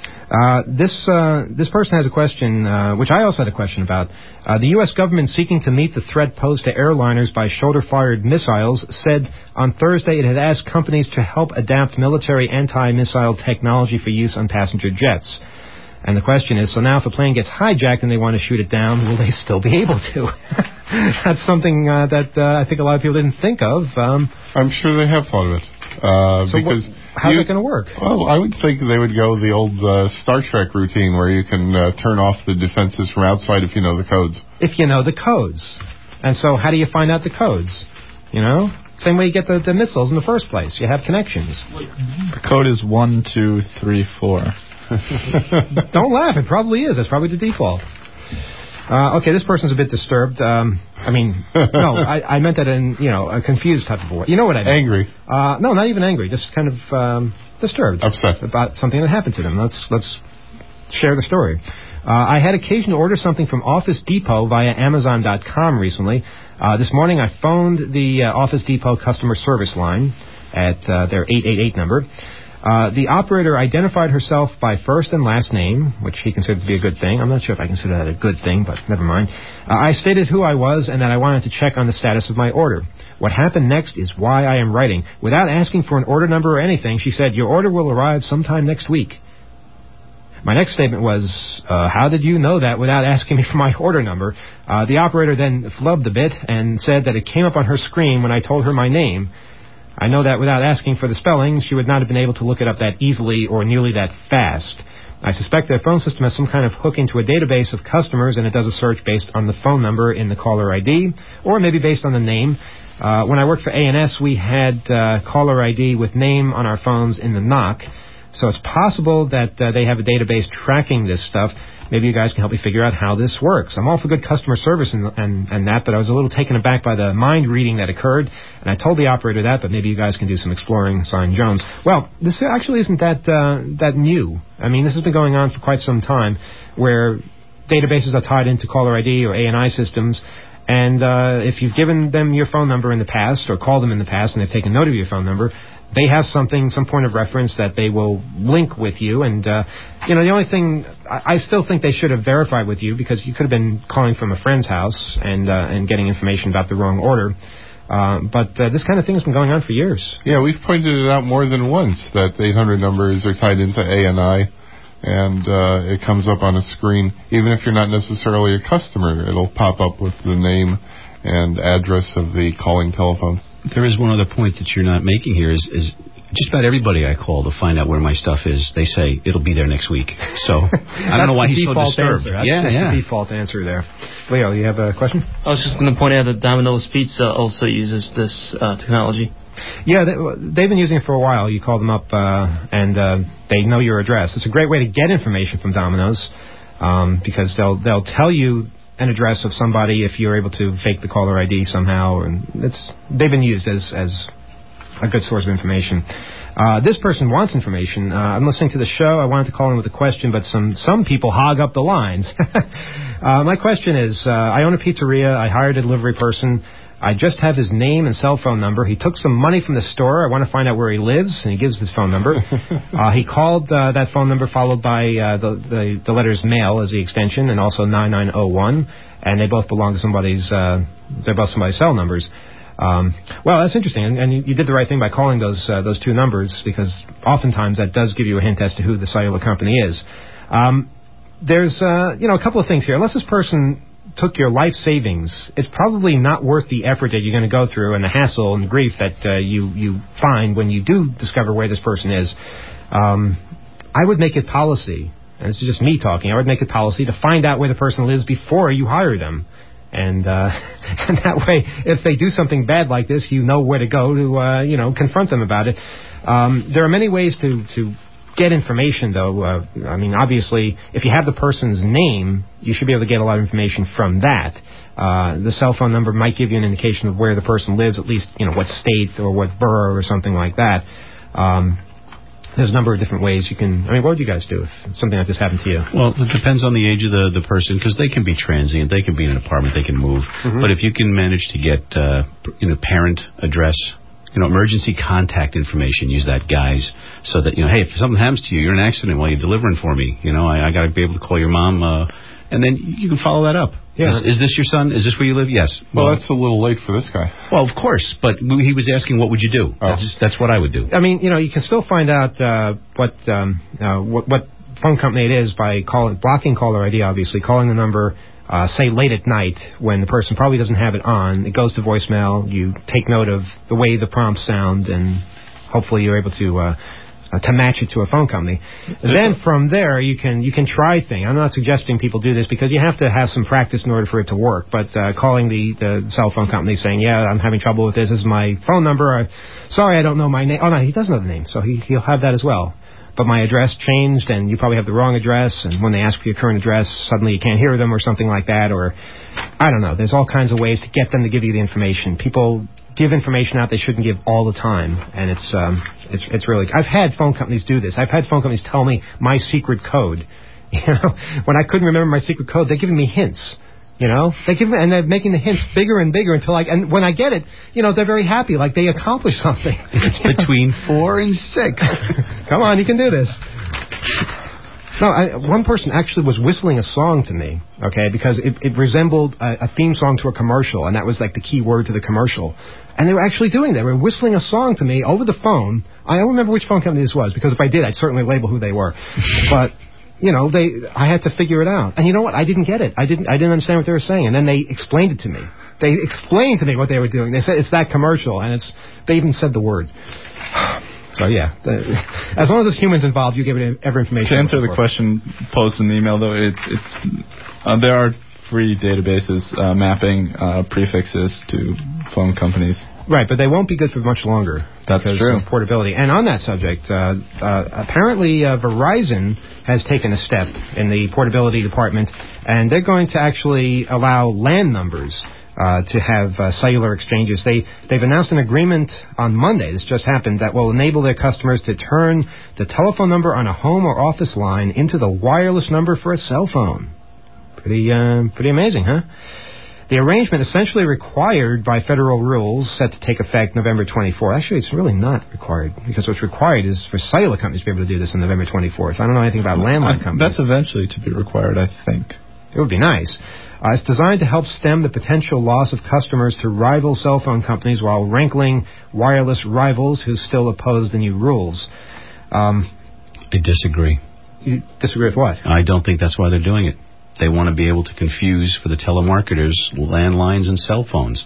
Speaker 3: This person has a question, which I also had a question about. The U.S. government seeking to meet the threat posed to airliners by shoulder-fired missiles said on Thursday it had asked companies to help adapt military anti-missile technology for use on passenger jets. And the question is, so now if a plane gets hijacked and they want to shoot it down, will they still be able to? That's something that I think a lot of people didn't think of.
Speaker 8: I'm sure they have thought of it.
Speaker 3: How's it going to work?
Speaker 8: Well, I would think they would go the old Star Trek routine where you can turn off the defenses from outside if you know the codes.
Speaker 3: If you know the codes. And so how do you find out the codes? Same way you get the missiles in the first place. You have connections.
Speaker 7: The code is 1, 2, 3, 4.
Speaker 3: Don't laugh. It probably is. That's probably the default. Okay, this person's a bit disturbed. No, I meant that in, a confused type of way. You know what I mean?
Speaker 8: Angry.
Speaker 3: No, not even angry. Just kind of disturbed.
Speaker 8: Upset.
Speaker 3: About something that happened to them. Let's share the story. I had occasion to order something from Office Depot via Amazon.com recently. This morning I phoned the Office Depot customer service line at their 888 number. The operator identified herself by first and last name, which he considered to be a good thing. I'm not sure if I consider that a good thing, but never mind. I stated who I was and that I wanted to check on the status of my order. What happened next is why I am writing. Without asking for an order number or anything, she said, "Your order will arrive sometime next week." My next statement was, how did you know that without asking me for my order number? The operator then flubbed a bit and said that it came up on her screen when I told her my name. I know that without asking for the spelling, she would not have been able to look it up that easily or nearly that fast. I suspect their phone system has some kind of hook into a database of customers, and it does a search based on the phone number in the caller ID, or maybe based on the name. When I worked for A&S, we had caller ID with name on our phones in the knock, so it's possible that they have a database tracking this stuff. Maybe you guys can help me figure out how this works. I'm all for good customer service and that, but I was a little taken aback by the mind reading that occurred, and I told the operator that, but maybe you guys can do some exploring, signed Jones. Well, this actually isn't that new. I mean, this has been going on for quite some time, where databases are tied into caller ID or ANI systems, and if you've given them your phone number in the past or called them in the past and they've taken note of your phone number, they have some point of reference that they will link with you. And, the only thing, I still think they should have verified with you, because you could have been calling from a friend's house and getting information about the wrong order. But this kind of thing has been going on for years.
Speaker 8: Yeah, we've pointed it out more than once that 800 numbers are tied into ANI, and it comes up on a screen. Even if you're not necessarily a customer, it'll pop up with the name and address of the calling telephone.
Speaker 5: There is one other point that you're not making here is just about everybody I call to find out where my stuff is, they say it'll be there next week. So I don't know why he's so disturbed.
Speaker 3: That's the default answer there. Leo, you have a question?
Speaker 9: I was just going to point out that Domino's Pizza also uses this technology.
Speaker 3: Yeah, they've been using it for a while. You call them up and they know your address. It's a great way to get information from Domino's because they'll tell you an address of somebody if you're able to fake the caller ID somehow, and they've been used as a good source of information. This person wants information. I'm listening to the show. I wanted to call in with a question, but some people hog up the lines. My question is, I own a pizzeria. I hired a delivery person. I just have his name and cell phone number. He took some money from the store. I want to find out where he lives, and he gives his phone number. He called that phone number followed by the letters mail as the extension, and also 9901, and they both belong to somebody's. They're both somebody's cell numbers. Well, that's interesting, and you did the right thing by calling those two numbers, because oftentimes that does give you a hint as to who the cellular company is. There's a couple of things here. Unless this person took your life savings, it's probably not worth the effort that you're going to go through and the hassle and the grief that you find when you do discover where this person is. I would make it policy, and this is just me talking, I would make it policy to find out where the person lives before you hire them. And that way, if they do something bad like this, you know where to go to, confront them about it. There are many ways to get information, though. Obviously, if you have the person's name, you should be able to get a lot of information from that. The cell phone number might give you an indication of where the person lives, at least, what state or what borough or something like that. There's a number of different ways you can... I mean, what would you guys do if something like this happened to you?
Speaker 5: Well, it depends on the age of the person, because they can be transient, they can be in an apartment, they can move. But if you can manage to get, parent address, emergency contact information, use that, guys, so that, hey, if something happens to you, you're in an accident while you're delivering for me, I got to be able to call your mom, and then you can follow that up. Yeah. Is this your son? Is this where you live? Yes.
Speaker 8: Well, that's a little late for this guy.
Speaker 5: Well, of course, but he was asking what would you do. That's what I would do.
Speaker 3: I mean, you can still find out what phone company it is by blocking caller ID, obviously, calling the number, say, late at night when the person probably doesn't have it on. It goes to voicemail. You take note of the way the prompts sound, and hopefully you're able to match it to a phone company. Then from there, you can try things. I'm not suggesting people do this because you have to have some practice in order for it to work. But calling the cell phone company saying, yeah, I'm having trouble with this. This is my phone number. Sorry, I don't know my name. Oh, no, he does know the name, so he'll have that as well. But my address changed, and you probably have the wrong address, and when they ask for your current address, suddenly you can't hear them or something like that, or I don't know. There's all kinds of ways to get them to give you the information. People give information out they shouldn't give all the time, and it's really... I've had phone companies do this. I've had phone companies tell me my secret code. When I couldn't remember my secret code, they're giving me hints. They give me, and they're making the hints bigger and bigger until and when I get it, they're very happy, like they accomplished something.
Speaker 5: It's between 4 and 6.
Speaker 3: Come on, you can do this. No, one person actually was whistling a song to me, okay, because it resembled a theme song to a commercial, and that was like the key word to the commercial. And they were actually doing that. They were whistling a song to me over the phone. I don't remember which phone company this was, because if I did, I'd certainly label who they were. But... I had to figure it out. And you know what? I didn't get it. I didn't understand what they were saying. And then they explained it to me. They explained to me what they were doing. They said it's that commercial, and they even said the word. So, yeah. As long as there's humans involved, you give it every information.
Speaker 7: To answer the question posed in the email, though, there are free databases mapping prefixes to phone companies.
Speaker 3: Right, but they won't be good for much longer.
Speaker 7: That's true.
Speaker 3: Of portability. And on that subject, apparently Verizon has taken a step in the portability department, and they're going to actually allow LAN numbers to have cellular exchanges. They've announced an agreement on Monday, this just happened, that will enable their customers to turn the telephone number on a home or office line into the wireless number for a cell phone. Pretty amazing, huh? The arrangement, essentially required by federal rules, set to take effect November 24th. Actually, it's really not required, because what's required is for cellular companies to be able to do this on November 24th. I don't know anything about landline companies.
Speaker 7: That's eventually to be required, I think.
Speaker 3: It would be nice. It's designed to help stem the potential loss of customers to rival cell phone companies while rankling wireless rivals who still oppose the new rules.
Speaker 5: I disagree.
Speaker 3: You disagree with what?
Speaker 5: I don't think that's why they're doing it. They want to be able to confuse, for the telemarketers, landlines and cell phones.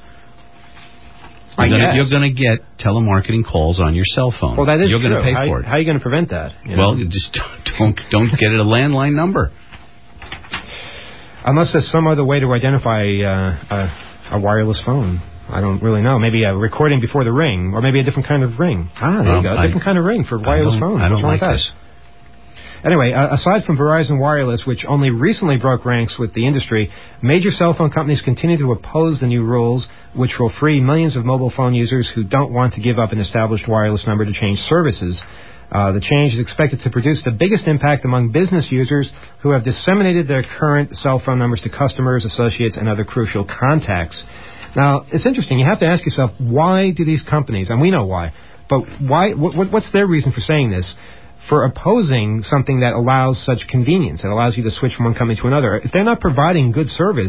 Speaker 5: You're going to get telemarketing calls on your cell phone.
Speaker 3: Well, that is
Speaker 5: You're
Speaker 3: true.
Speaker 5: going to pay for it.
Speaker 3: How are you going to prevent that?
Speaker 5: Well, you just don't get it a landline number.
Speaker 3: Unless there's some other way to identify a wireless phone. I don't really know. Maybe a recording before the ring, or maybe a different kind of ring. There you go. A different kind of ring for wireless phones.
Speaker 5: I don't like this.
Speaker 3: Anyway, aside from Verizon Wireless, which only recently broke ranks with the industry, major cell phone companies continue to oppose the new rules, which will free millions of mobile phone users who don't want to give up an established wireless number to change services. The change is expected to produce the biggest impact among business users who have disseminated their current cell phone numbers to customers, associates, and other crucial contacts. Now, it's interesting. You have to ask yourself, why do these companies, and we know why, but why? What's their reason for saying this? For opposing something that allows such convenience, that allows you to switch from one company to another. If they're not providing good service,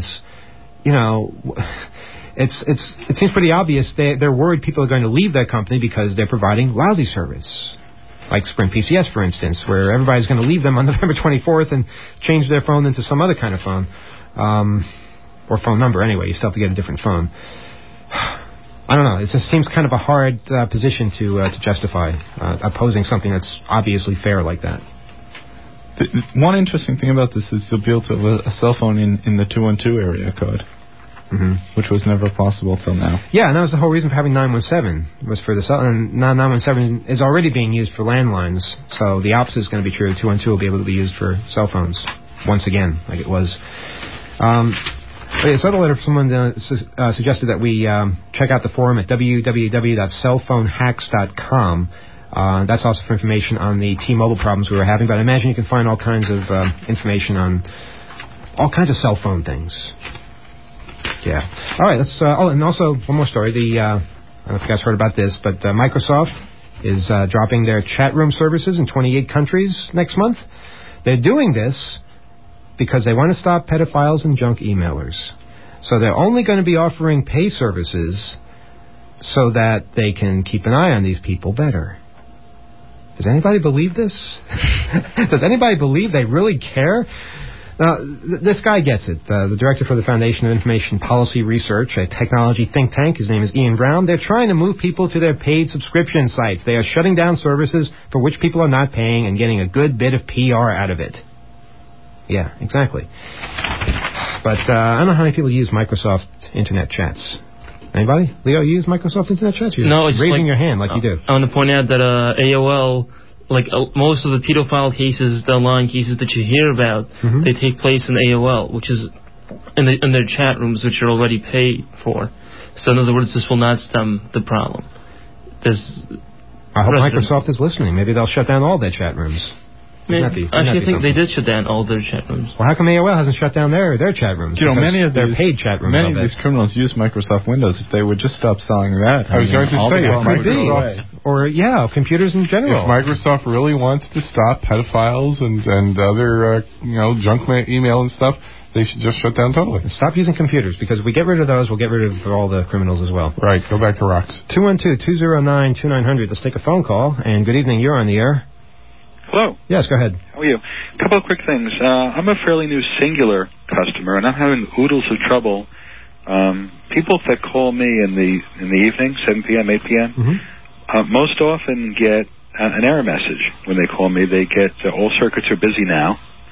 Speaker 3: it seems pretty obvious they're worried people are going to leave their company because they're providing lousy service. Like Sprint PCS, for instance, where everybody's going to leave them on November 24th and change their phone into some other kind of phone. Or phone number, anyway. You still have to get a different phone. I don't know. It just seems kind of a hard position to justify opposing something that's obviously fair like that.
Speaker 7: One interesting thing about this is you'll be able to have a cell phone in the 212 area code, which was never possible till now.
Speaker 3: Yeah, and that was the whole reason for having 917 was for the cell. And now 917 is already being used for landlines, so the opposite is going to be true. 212 will be able to be used for cell phones once again, like it was. This other letter, someone suggested that we check out the forum at www.cellphonehacks.com. That's also for information on the T-Mobile problems we were having, but I imagine you can find all kinds of information on all kinds of cell phone things. Yeah. All right, let's... and also, one more story. I don't know if you guys heard about this, but Microsoft is dropping their chat room services in 28 countries next month. They're doing this because they want to stop pedophiles and junk emailers. So they're only going to be offering pay services so that they can keep an eye on these people better. Does anybody believe this? Does anybody believe they really care? Now, this guy gets it. The director for the Foundation of Information Policy Research, a technology think tank, his name is Ian Brown. They're trying to move people to their paid subscription sites. They are shutting down services for which people are not paying and getting a good bit of PR out of it. Yeah, exactly. But I don't know how many people use Microsoft Internet chats. Anybody? Leo, you use Microsoft Internet chats? You're raising your hand like you do.
Speaker 9: I want to point out that AOL, most of the pedophile cases, the online cases that you hear about, they take place in AOL, which is in their chat rooms, which are already paid for. So in other words, this will not stem the problem.
Speaker 3: I hope Microsoft is listening. Maybe they'll shut down all their chat rooms.
Speaker 9: I think they did shut down all their chat rooms.
Speaker 3: Well, how come AOL hasn't shut down their chat rooms?
Speaker 7: Many of
Speaker 3: their paid chat rooms.
Speaker 7: Many of these criminals use Microsoft Windows. If they would just stop selling that,
Speaker 8: I was going to say,
Speaker 3: or computers in general.
Speaker 8: If Microsoft really wants to stop pedophiles and other junk email and stuff, they should just shut down totally.
Speaker 3: Stop using computers, because if we get rid of those, we'll get rid of all the criminals as well.
Speaker 8: Right. Go back to rocks.
Speaker 3: 212-209-2900. Let's take a phone call. And good evening. You're on the air.
Speaker 10: Hello.
Speaker 3: Yes, go ahead.
Speaker 10: How are you? A couple of quick things. I'm a fairly new Singular customer, and I'm having oodles of trouble. People that call me in the evening, 7 p.m., 8 p.m., most often get an error message when they call me. They get all circuits are busy now.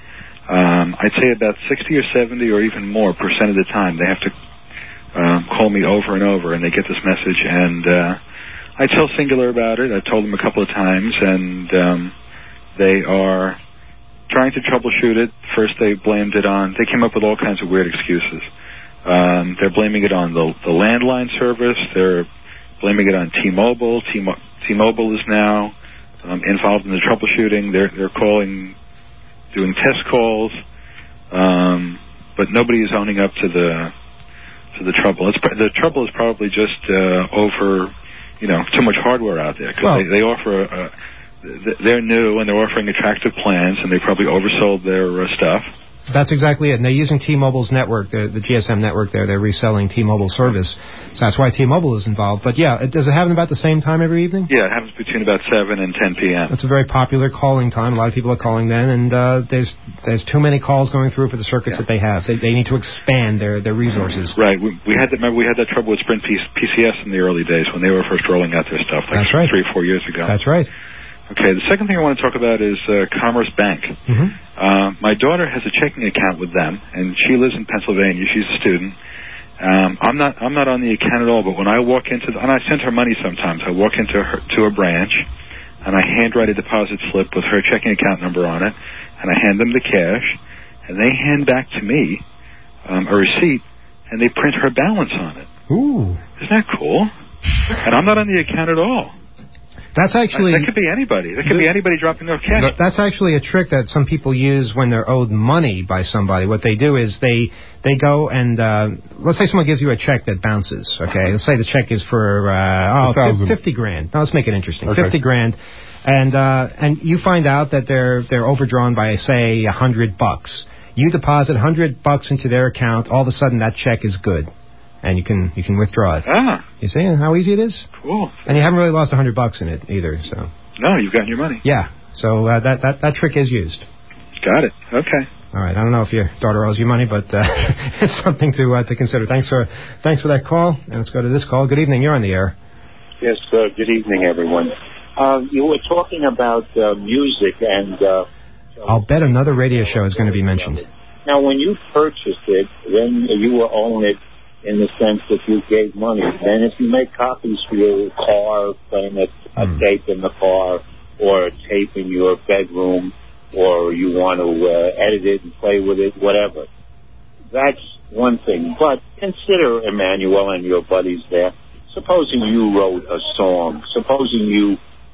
Speaker 10: I'd say about 60 or 70 or even more % of the time they have to call me over and over, and they get this message. And I tell Singular about it. I've told them a couple of times, and they are trying to troubleshoot it. First, they blamed it on... They came up with all kinds of weird excuses. They're blaming it on the landline service. They're blaming it on T-Mobile. T-Mobile is now involved in the troubleshooting. They're calling, doing test calls, but nobody is owning up to the trouble. The trouble is probably just over, too much hardware out there, because they offer they're new, and they're offering attractive plans, and they probably oversold their stuff.
Speaker 3: That's exactly it. And they're using T-Mobile's network, the GSM network there. They're reselling T-Mobile service. So that's why T-Mobile is involved. But, yeah, does it happen about the same time every evening?
Speaker 10: Yeah, it happens between about 7 and 10 p.m.
Speaker 3: It's a very popular calling time. A lot of people are calling then, and there's too many calls going through for the circuits that they have. They need to expand their resources.
Speaker 10: Right. We had that trouble with Sprint PCS in the early days when they were first rolling out their stuff, like 3 or 4 years ago.
Speaker 3: That's right.
Speaker 10: Okay, the second thing I want to talk about is Commerce Bank. My daughter has a checking account with them, and she lives in Pennsylvania. She's a student. I'm not on the account at all, but when I walk and I send her money sometimes, I walk to a branch, and I handwrite a deposit slip with her checking account number on it, and I hand them the cash, and they hand back to me a receipt, and they print her balance on it.
Speaker 3: Ooh.
Speaker 10: Isn't that cool? And I'm not on the account at all.
Speaker 3: That
Speaker 10: could be anybody. That could be anybody dropping their cash.
Speaker 3: That's actually a trick that some people use when they're owed money by somebody. What they do is they go and let's say someone gives you a check that bounces. Okay, let's say the check is for $50,000. Now let's make it interesting. Okay. $50,000, and you find out that they're overdrawn by say $100. You deposit $100 into their account. All of a sudden, that check is good. And you can withdraw it. You see how easy it is?
Speaker 10: Cool.
Speaker 3: And you haven't really lost $100 in it either. So.
Speaker 10: No, you've gotten your money.
Speaker 3: Yeah. So that trick is used.
Speaker 10: Got it. Okay.
Speaker 3: All right. I don't know if your daughter owes you money, but it's something to consider. Thanks for that call. And let's go to this call. Good evening. You're on the air.
Speaker 11: Yes. Good evening, everyone. You were talking about music, and
Speaker 3: I'll bet another radio show is going to be mentioned.
Speaker 11: Now, when you purchased it, then you will own it in the sense that you gave money. And if you make copies for your car, playing a tape in the car, or a tape in your bedroom, or you want to edit it and play with it, whatever, that's one thing. But consider, Emmanuel and your buddies there, supposing you wrote a song, supposing you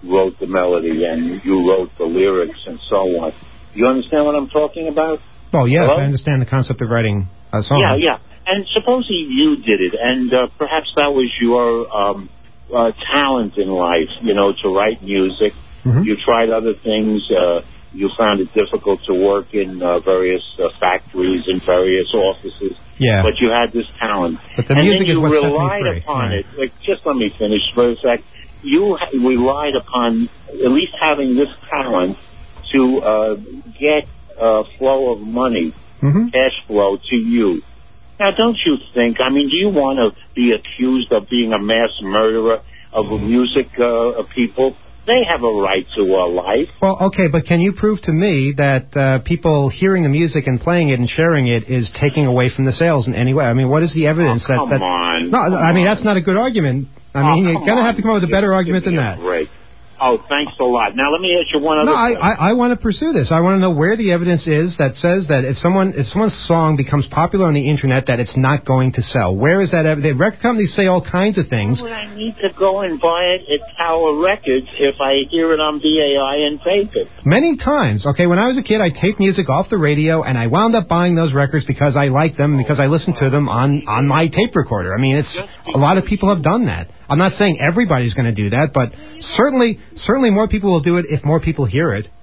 Speaker 11: wrote the melody and you wrote the lyrics and so on. You understand what I'm talking about?
Speaker 3: Well, yes,
Speaker 11: Hello?
Speaker 3: I understand the concept of writing a song.
Speaker 11: Yeah. And supposing you did it, and perhaps that was your talent in life, to write music.
Speaker 3: Mm-hmm.
Speaker 11: You tried other things. You found it difficult to work in various factories and various offices.
Speaker 3: Yeah.
Speaker 11: But you had this talent.
Speaker 3: But the
Speaker 11: and
Speaker 3: music
Speaker 11: then
Speaker 3: is
Speaker 11: you
Speaker 3: what set me
Speaker 11: relied
Speaker 3: free.
Speaker 11: upon
Speaker 3: Right.
Speaker 11: it. Like, just let me finish for a sec. You relied upon at least having this talent to get flow of money, cash flow to you. Now, don't you think, do you want to be accused of being a mass murderer of music people? They have a right to a life.
Speaker 3: Well, okay, but can you prove to me that people hearing the music and playing it and sharing it is taking away from the sales in any way? I mean, what is the evidence that...
Speaker 11: Come on.
Speaker 3: No, I mean, that's not a good argument. I mean, you're going to have to come up with a better argument than that.
Speaker 11: Break. Oh, thanks a lot. Now, let me ask you one other question.
Speaker 3: I want to pursue this. I want to know where the evidence is that says that if someone's song becomes popular on the internet, that it's not going to sell. Where is that evidence? The record companies say all kinds of things.
Speaker 11: Why would I need to go and buy it at Tower Records if I hear it on BAI and tape it?
Speaker 3: Many times. Okay, when I was a kid, I taped music off the radio, and I wound up buying those records because I liked them, because I listened to them on my tape recorder. I mean, a lot of people have done that. I'm not saying everybody's going to do that, but certainly more people will do it if more people hear it.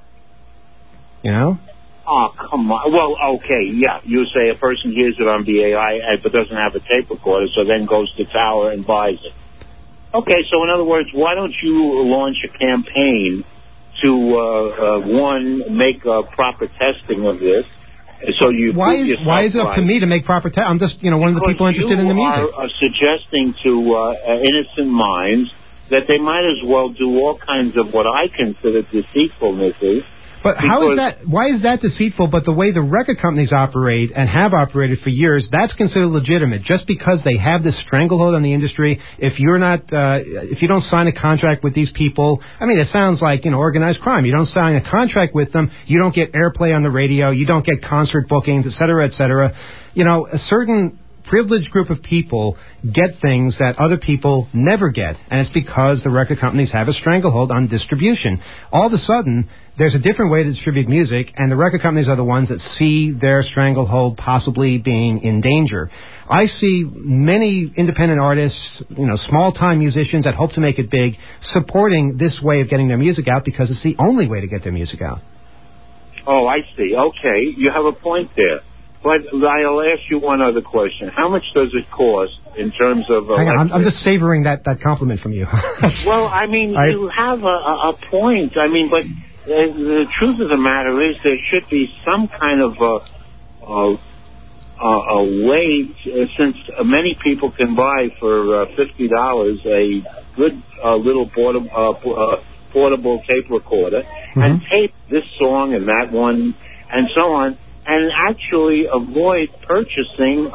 Speaker 11: Oh, come on. Well, okay, yeah. You say a person hears it on BAI but doesn't have a tape recorder, so then goes to Tower and buys it. Okay, so in other words, why don't you launch a campaign to, one, make proper testing of this? So you
Speaker 3: why is it up to me to make proper testing? I'm just, one of the people interested in the music.
Speaker 11: You are suggesting to innocent minds that they might as well do all kinds of what I consider deceitfulness is.
Speaker 3: But how is that? Why is that deceitful? But the way the record companies operate and have operated for years, that's considered legitimate. Just because they have this stranglehold on the industry, if you don't sign a contract with these people, I mean, it sounds like organized crime. You don't sign a contract with them, you don't get airplay on the radio, you don't get concert bookings, et cetera, et cetera. A certain privileged group of people get things that other people never get, and it's because the record companies have a stranglehold on distribution. All of a sudden, there's a different way to distribute music, and the record companies are the ones that see their stranglehold possibly being in danger. I see many independent artists, small-time musicians that hope to make it big, supporting this way of getting their music out because it's the only way to get their music out.
Speaker 11: Oh, I see. Okay, you have a point there. But I'll ask you one other question. How much does it cost in terms of...
Speaker 3: Hang on, I'm just savoring that compliment from you.
Speaker 11: Well, you have a point. But the truth of the matter is there should be some kind of a way, since many people can buy for $50 a good little portable tape recorder and tape this song and that one and so on, and actually avoid purchasing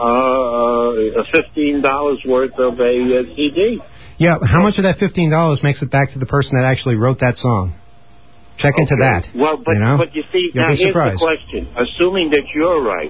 Speaker 11: $15 worth of a CD.
Speaker 3: Yeah, how much of that $15 makes it back to the person that actually wrote that song? Check into that.
Speaker 11: Well, but you see, now here's the question. Assuming that you're right,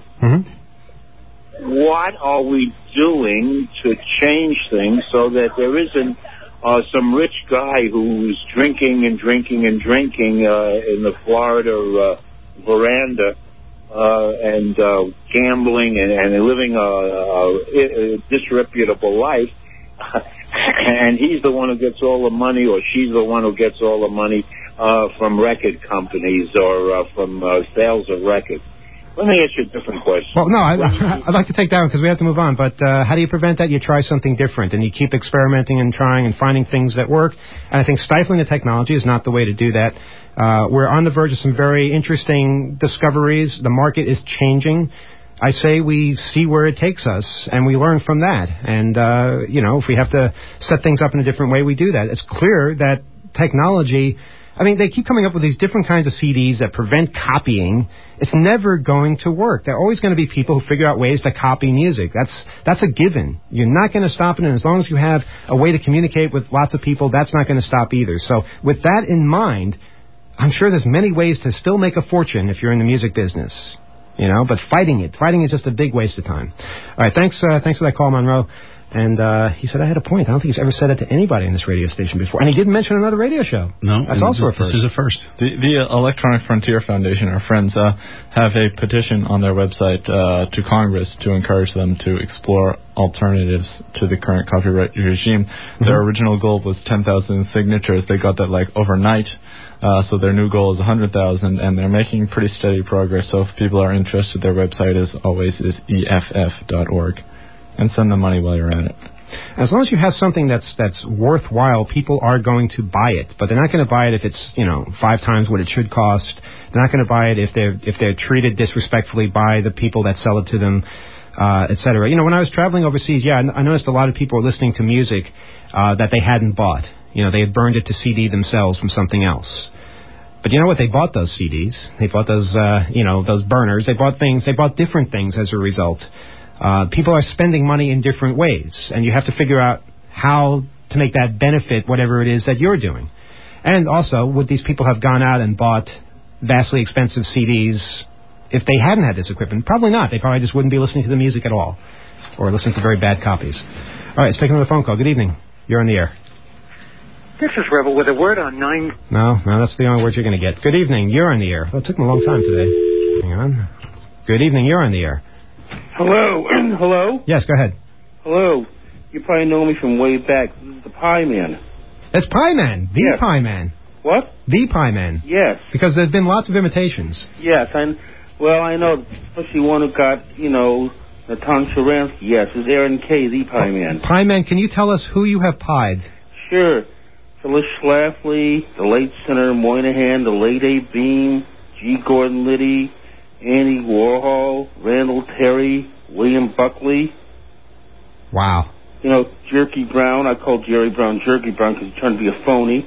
Speaker 11: what are we doing to change things so that there isn't some rich guy who's drinking and drinking and drinking in the Florida veranda and gambling and living a disreputable life, and he's the one who gets all the money, or she's the one who gets all the money from record companies or from sales of records. Let me ask you a different question.
Speaker 3: Well, no, I'd like to take that one because we have to move on. But how do you prevent that? You try something different, and you keep experimenting and trying and finding things that work. And I think stifling the technology is not the way to do that. We're on the verge of some very interesting discoveries. The market is changing. I say we see where it takes us, and we learn from that. And, if we have to set things up in a different way, we do that. It's clear that technology... they keep coming up with these different kinds of CDs that prevent copying. It's never going to work. There are always going to be people who figure out ways to copy music. That's a given. You're not going to stop it, and as long as you have a way to communicate with lots of people, that's not going to stop either. So with that in mind, I'm sure there's many ways to still make a fortune if you're in the music business. But fighting is just a big waste of time. All right, thanks for that call, Monroe. And he said I had a point. I don't think he's ever said it to anybody in this radio station before. And he didn't mention another radio show.
Speaker 5: No,
Speaker 3: that's also a first.
Speaker 5: This is a first.
Speaker 7: The Electronic Frontier Foundation, our friends, have a petition on their website to Congress to encourage them to explore alternatives to the current copyright regime. Their original goal was 10,000 signatures. They got that overnight. So their new goal is 100,000, and they're making pretty steady progress. So if people are interested, their website, as always, is EFF.org. And send them money while you're at it.
Speaker 3: As long as you have something that's worthwhile, people are going to buy it. But they're not going to buy it if it's 5 times what it should cost. They're not going to buy it if they're treated disrespectfully by the people that sell it to them, etc. When I was traveling overseas, I noticed a lot of people were listening to music that they hadn't bought. They had burned it to CD themselves from something else. But you know what? They bought those CDs. They bought those those burners. They bought different things as a result. People are spending money in different ways, and you have to figure out how to make that benefit whatever it is that you're doing. And also, would these people have gone out and bought vastly expensive CDs if they hadn't had this equipment? Probably not. They probably just wouldn't be listening to the music at all, or listening to very bad copies. All right, speaking of the phone call, good evening. You're on the air.
Speaker 12: This is Rebel with a word on 9...
Speaker 3: No, that's the only word you're going to get. Good evening. You're on the air. Oh, it took me a long time today. Hang on. Good evening. You're on the air.
Speaker 13: Hello. Hello?
Speaker 3: Yes, go ahead.
Speaker 13: Hello. You probably know me from way back. This is the Pie Man.
Speaker 3: It's Pie Man. The Pie Man.
Speaker 13: What?
Speaker 3: The Pie Man.
Speaker 13: Yes.
Speaker 3: Because there's been lots of imitations.
Speaker 13: Yes. I know, especially one who got, Natan Sharansky. Yes, it's Aaron K., the Pie Man.
Speaker 3: Pie Man, can you tell us who you have pied?
Speaker 13: Sure. Phyllis Schlafly, the late Senator Moynihan, the late Abe Beam, G. Gordon Liddy, Andy Warhol, Randall Terry, William Buckley.
Speaker 3: Wow.
Speaker 13: Jerky Brown. I call Jerry Brown Jerky Brown because he turned to be a phony.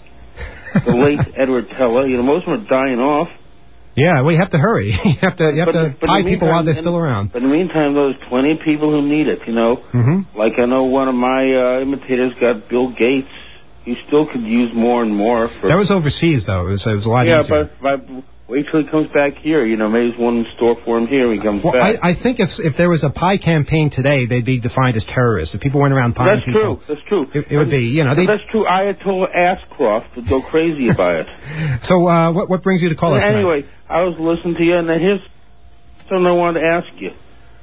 Speaker 13: The late Edward Teller. Most of them are dying off.
Speaker 3: Yeah, well, you have to hurry. you have to pie people while they're still around.
Speaker 13: But in the meantime, there's plenty of people who need it, Like I know one of my imitators got Bill Gates. He still could use more and more.
Speaker 3: That was overseas, though. It was a lot easier.
Speaker 13: Yeah, but wait till he comes back here. Maybe there's one in store for him here when he comes back.
Speaker 3: I think if there was a pie campaign today, they'd be defined as terrorists. If people went around pieing people...
Speaker 13: That's true.
Speaker 3: It would be,
Speaker 13: That's true. Ayatollah Ashcroft would go crazy about it.
Speaker 3: So what brings you to call us tonight?
Speaker 13: Anyway, I was listening to you, and here's something I wanted to ask you.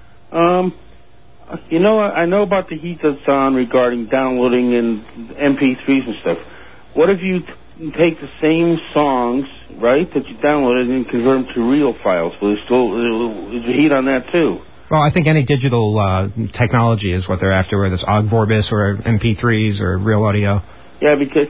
Speaker 13: I know about the heat that's on regarding downloading and MP3s and stuff. What if you take the same songs, right, that you downloaded and convert them to real files? Is there heat on that too?
Speaker 3: Well, I think any digital technology is what they're after, whether it's Ogg Vorbis or MP3s or real audio.
Speaker 13: Yeah, because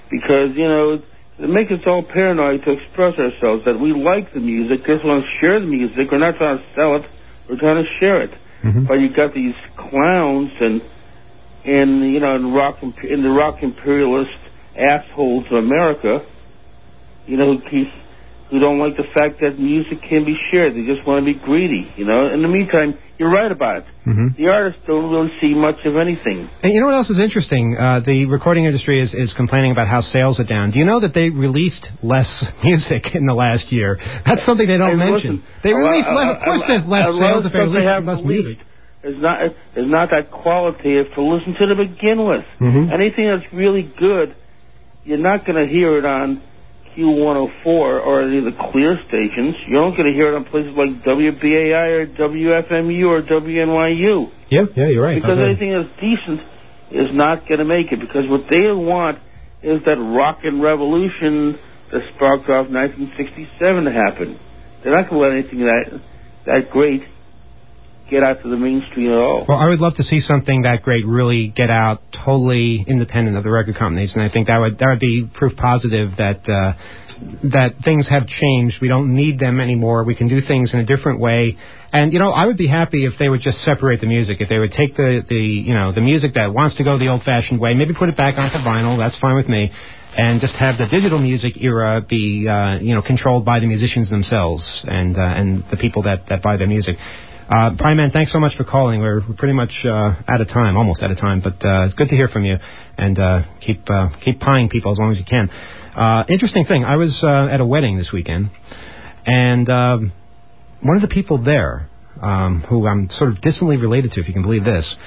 Speaker 13: it makes us all paranoid to express ourselves that we like the music, just want to share the music. We're not trying to sell it, we're trying to share it. But you got these clowns and the rock imperialist assholes of America, who don't like the fact that music can be shared. They just want to be greedy, In the meantime, you're right about it. The artists don't really see much of anything.
Speaker 3: And you know what else is interesting? The recording industry is complaining about how sales are down. Do you know that they released less music in the last year? That's something they don't mention. They released less. Of course there's less sales if they release less music.
Speaker 13: It's not that qualitative to listen to begin with. Anything that's really good, you're not going to hear it on Q104 or any of the clear stations. You're only going to hear it on places like WBAI or WFMU or WNYU.
Speaker 3: Yeah, you're right.
Speaker 13: Because anything that's decent is not going to make it. Because what they want is that rockin' revolution that sparked off 1967 to happen. They're not going to let anything that great get out to the mainstream at all.
Speaker 3: Well, I would love to see something that great really get out totally independent of the record companies, and I think that would be proof positive that things have changed. We don't need them anymore. We can do things in a different way. And I would be happy if they would just separate the music. If they would take the music that wants to go the old-fashioned way, maybe put it back onto vinyl. That's fine with me. And just have the digital music era be controlled by the musicians themselves and the people that buy their music. Pie Man, thanks so much for calling. We're pretty much out of time, almost out of time, but it's good to hear from you. And keep pieing people as long as you can. Interesting thing, I was at a wedding this weekend, and one of the people there, who I'm sort of distantly related to, if you can believe this,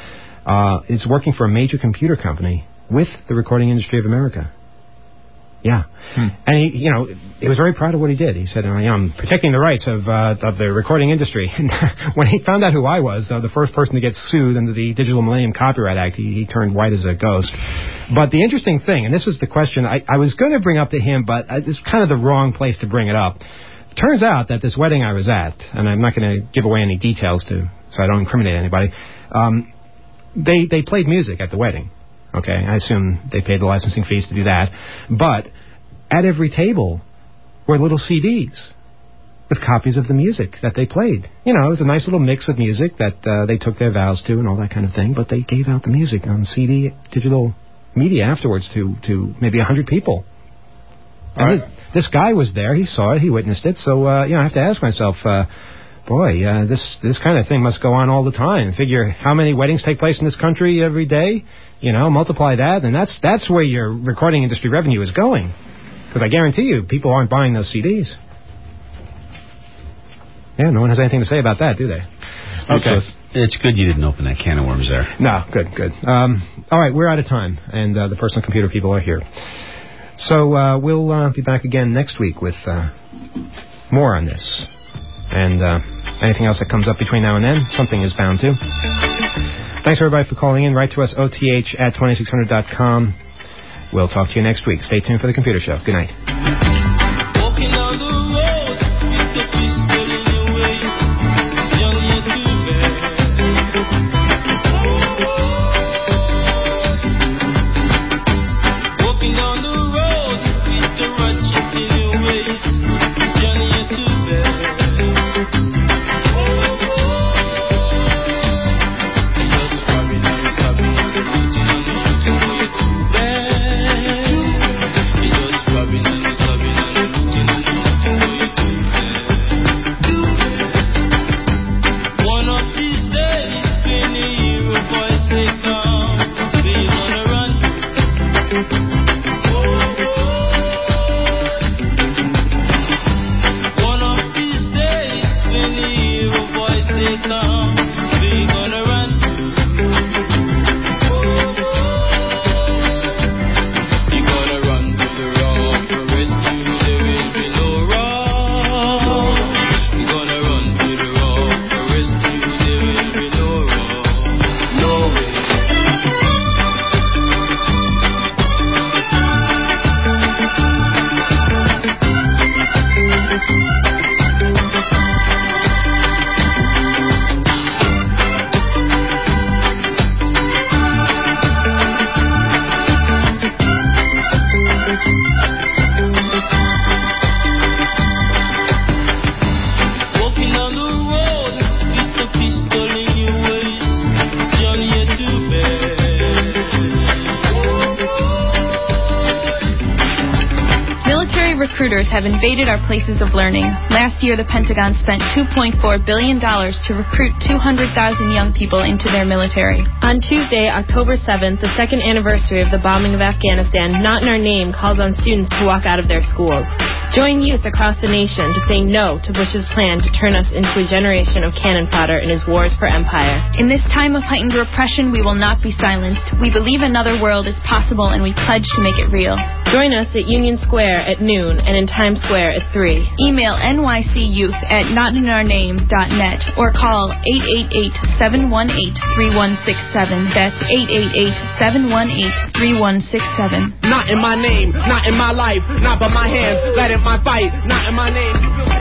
Speaker 3: is working for a major computer company with the Recording Industry of America. Yeah. And he was very proud of what he did. He said, I'm protecting the rights of the recording industry. And when he found out who I was, the first person to get sued under the Digital Millennium Copyright Act, he turned white as a ghost. But the interesting thing, and this was the question I was going to bring up to him, but it's kind of the wrong place to bring it up. It turns out that this wedding I was at, and I'm not going to give away any details so I don't incriminate anybody, they played music at the wedding. Okay, I assume they paid the licensing fees to do that. But at every table were little CDs with copies of the music that they played. It was a nice little mix of music that they took their vows to and all that kind of thing, but they gave out the music on CD, digital media afterwards to maybe 100 people. And this guy was there. He saw it. He witnessed it. So, I have to ask myself, this kind of thing must go on all the time. Figure how many weddings take place in this country every day. Multiply that, and that's where your recording industry revenue is going. Because I guarantee you, people aren't buying those CDs. Yeah, no one has anything to say about that, do they?
Speaker 5: Okay. It's good you didn't open that can of worms there.
Speaker 3: No, good. All right, we're out of time, and the personal computer people are here. So we'll be back again next week with more on this. And anything else that comes up between now and then, something is bound to. Thanks, everybody, for calling in. Write to us, oth@2600.com. We'll talk to you next week. Stay tuned for the Computer Show. Good night.
Speaker 4: Walking down the road with the pistol in your waist, young yet too bad. Walking down the road with the ratchet in your waist, young yet too bad.
Speaker 2: Recruiters have invaded our places of learning. Last year, the Pentagon spent $2.4 billion to recruit 200,000 young people into their military.
Speaker 14: On Tuesday, October 7th, the second anniversary of the bombing of Afghanistan, Not in Our Name calls on students to walk out of their schools. Join youth across the nation to say no to Bush's plan to turn us into a generation of cannon fodder in his wars for empire.
Speaker 2: In this time of heightened repression, we will not be silenced. We believe another world is possible, and we pledge to make it real.
Speaker 14: Join us at Union Square at noon and in Times Square at 3.
Speaker 2: Email nycyouth@notinaourname.net or call 888-718-3167. That's 888-718-3167.
Speaker 4: Not in my name, not in my life, not by my hands, let it my fight, not in my name.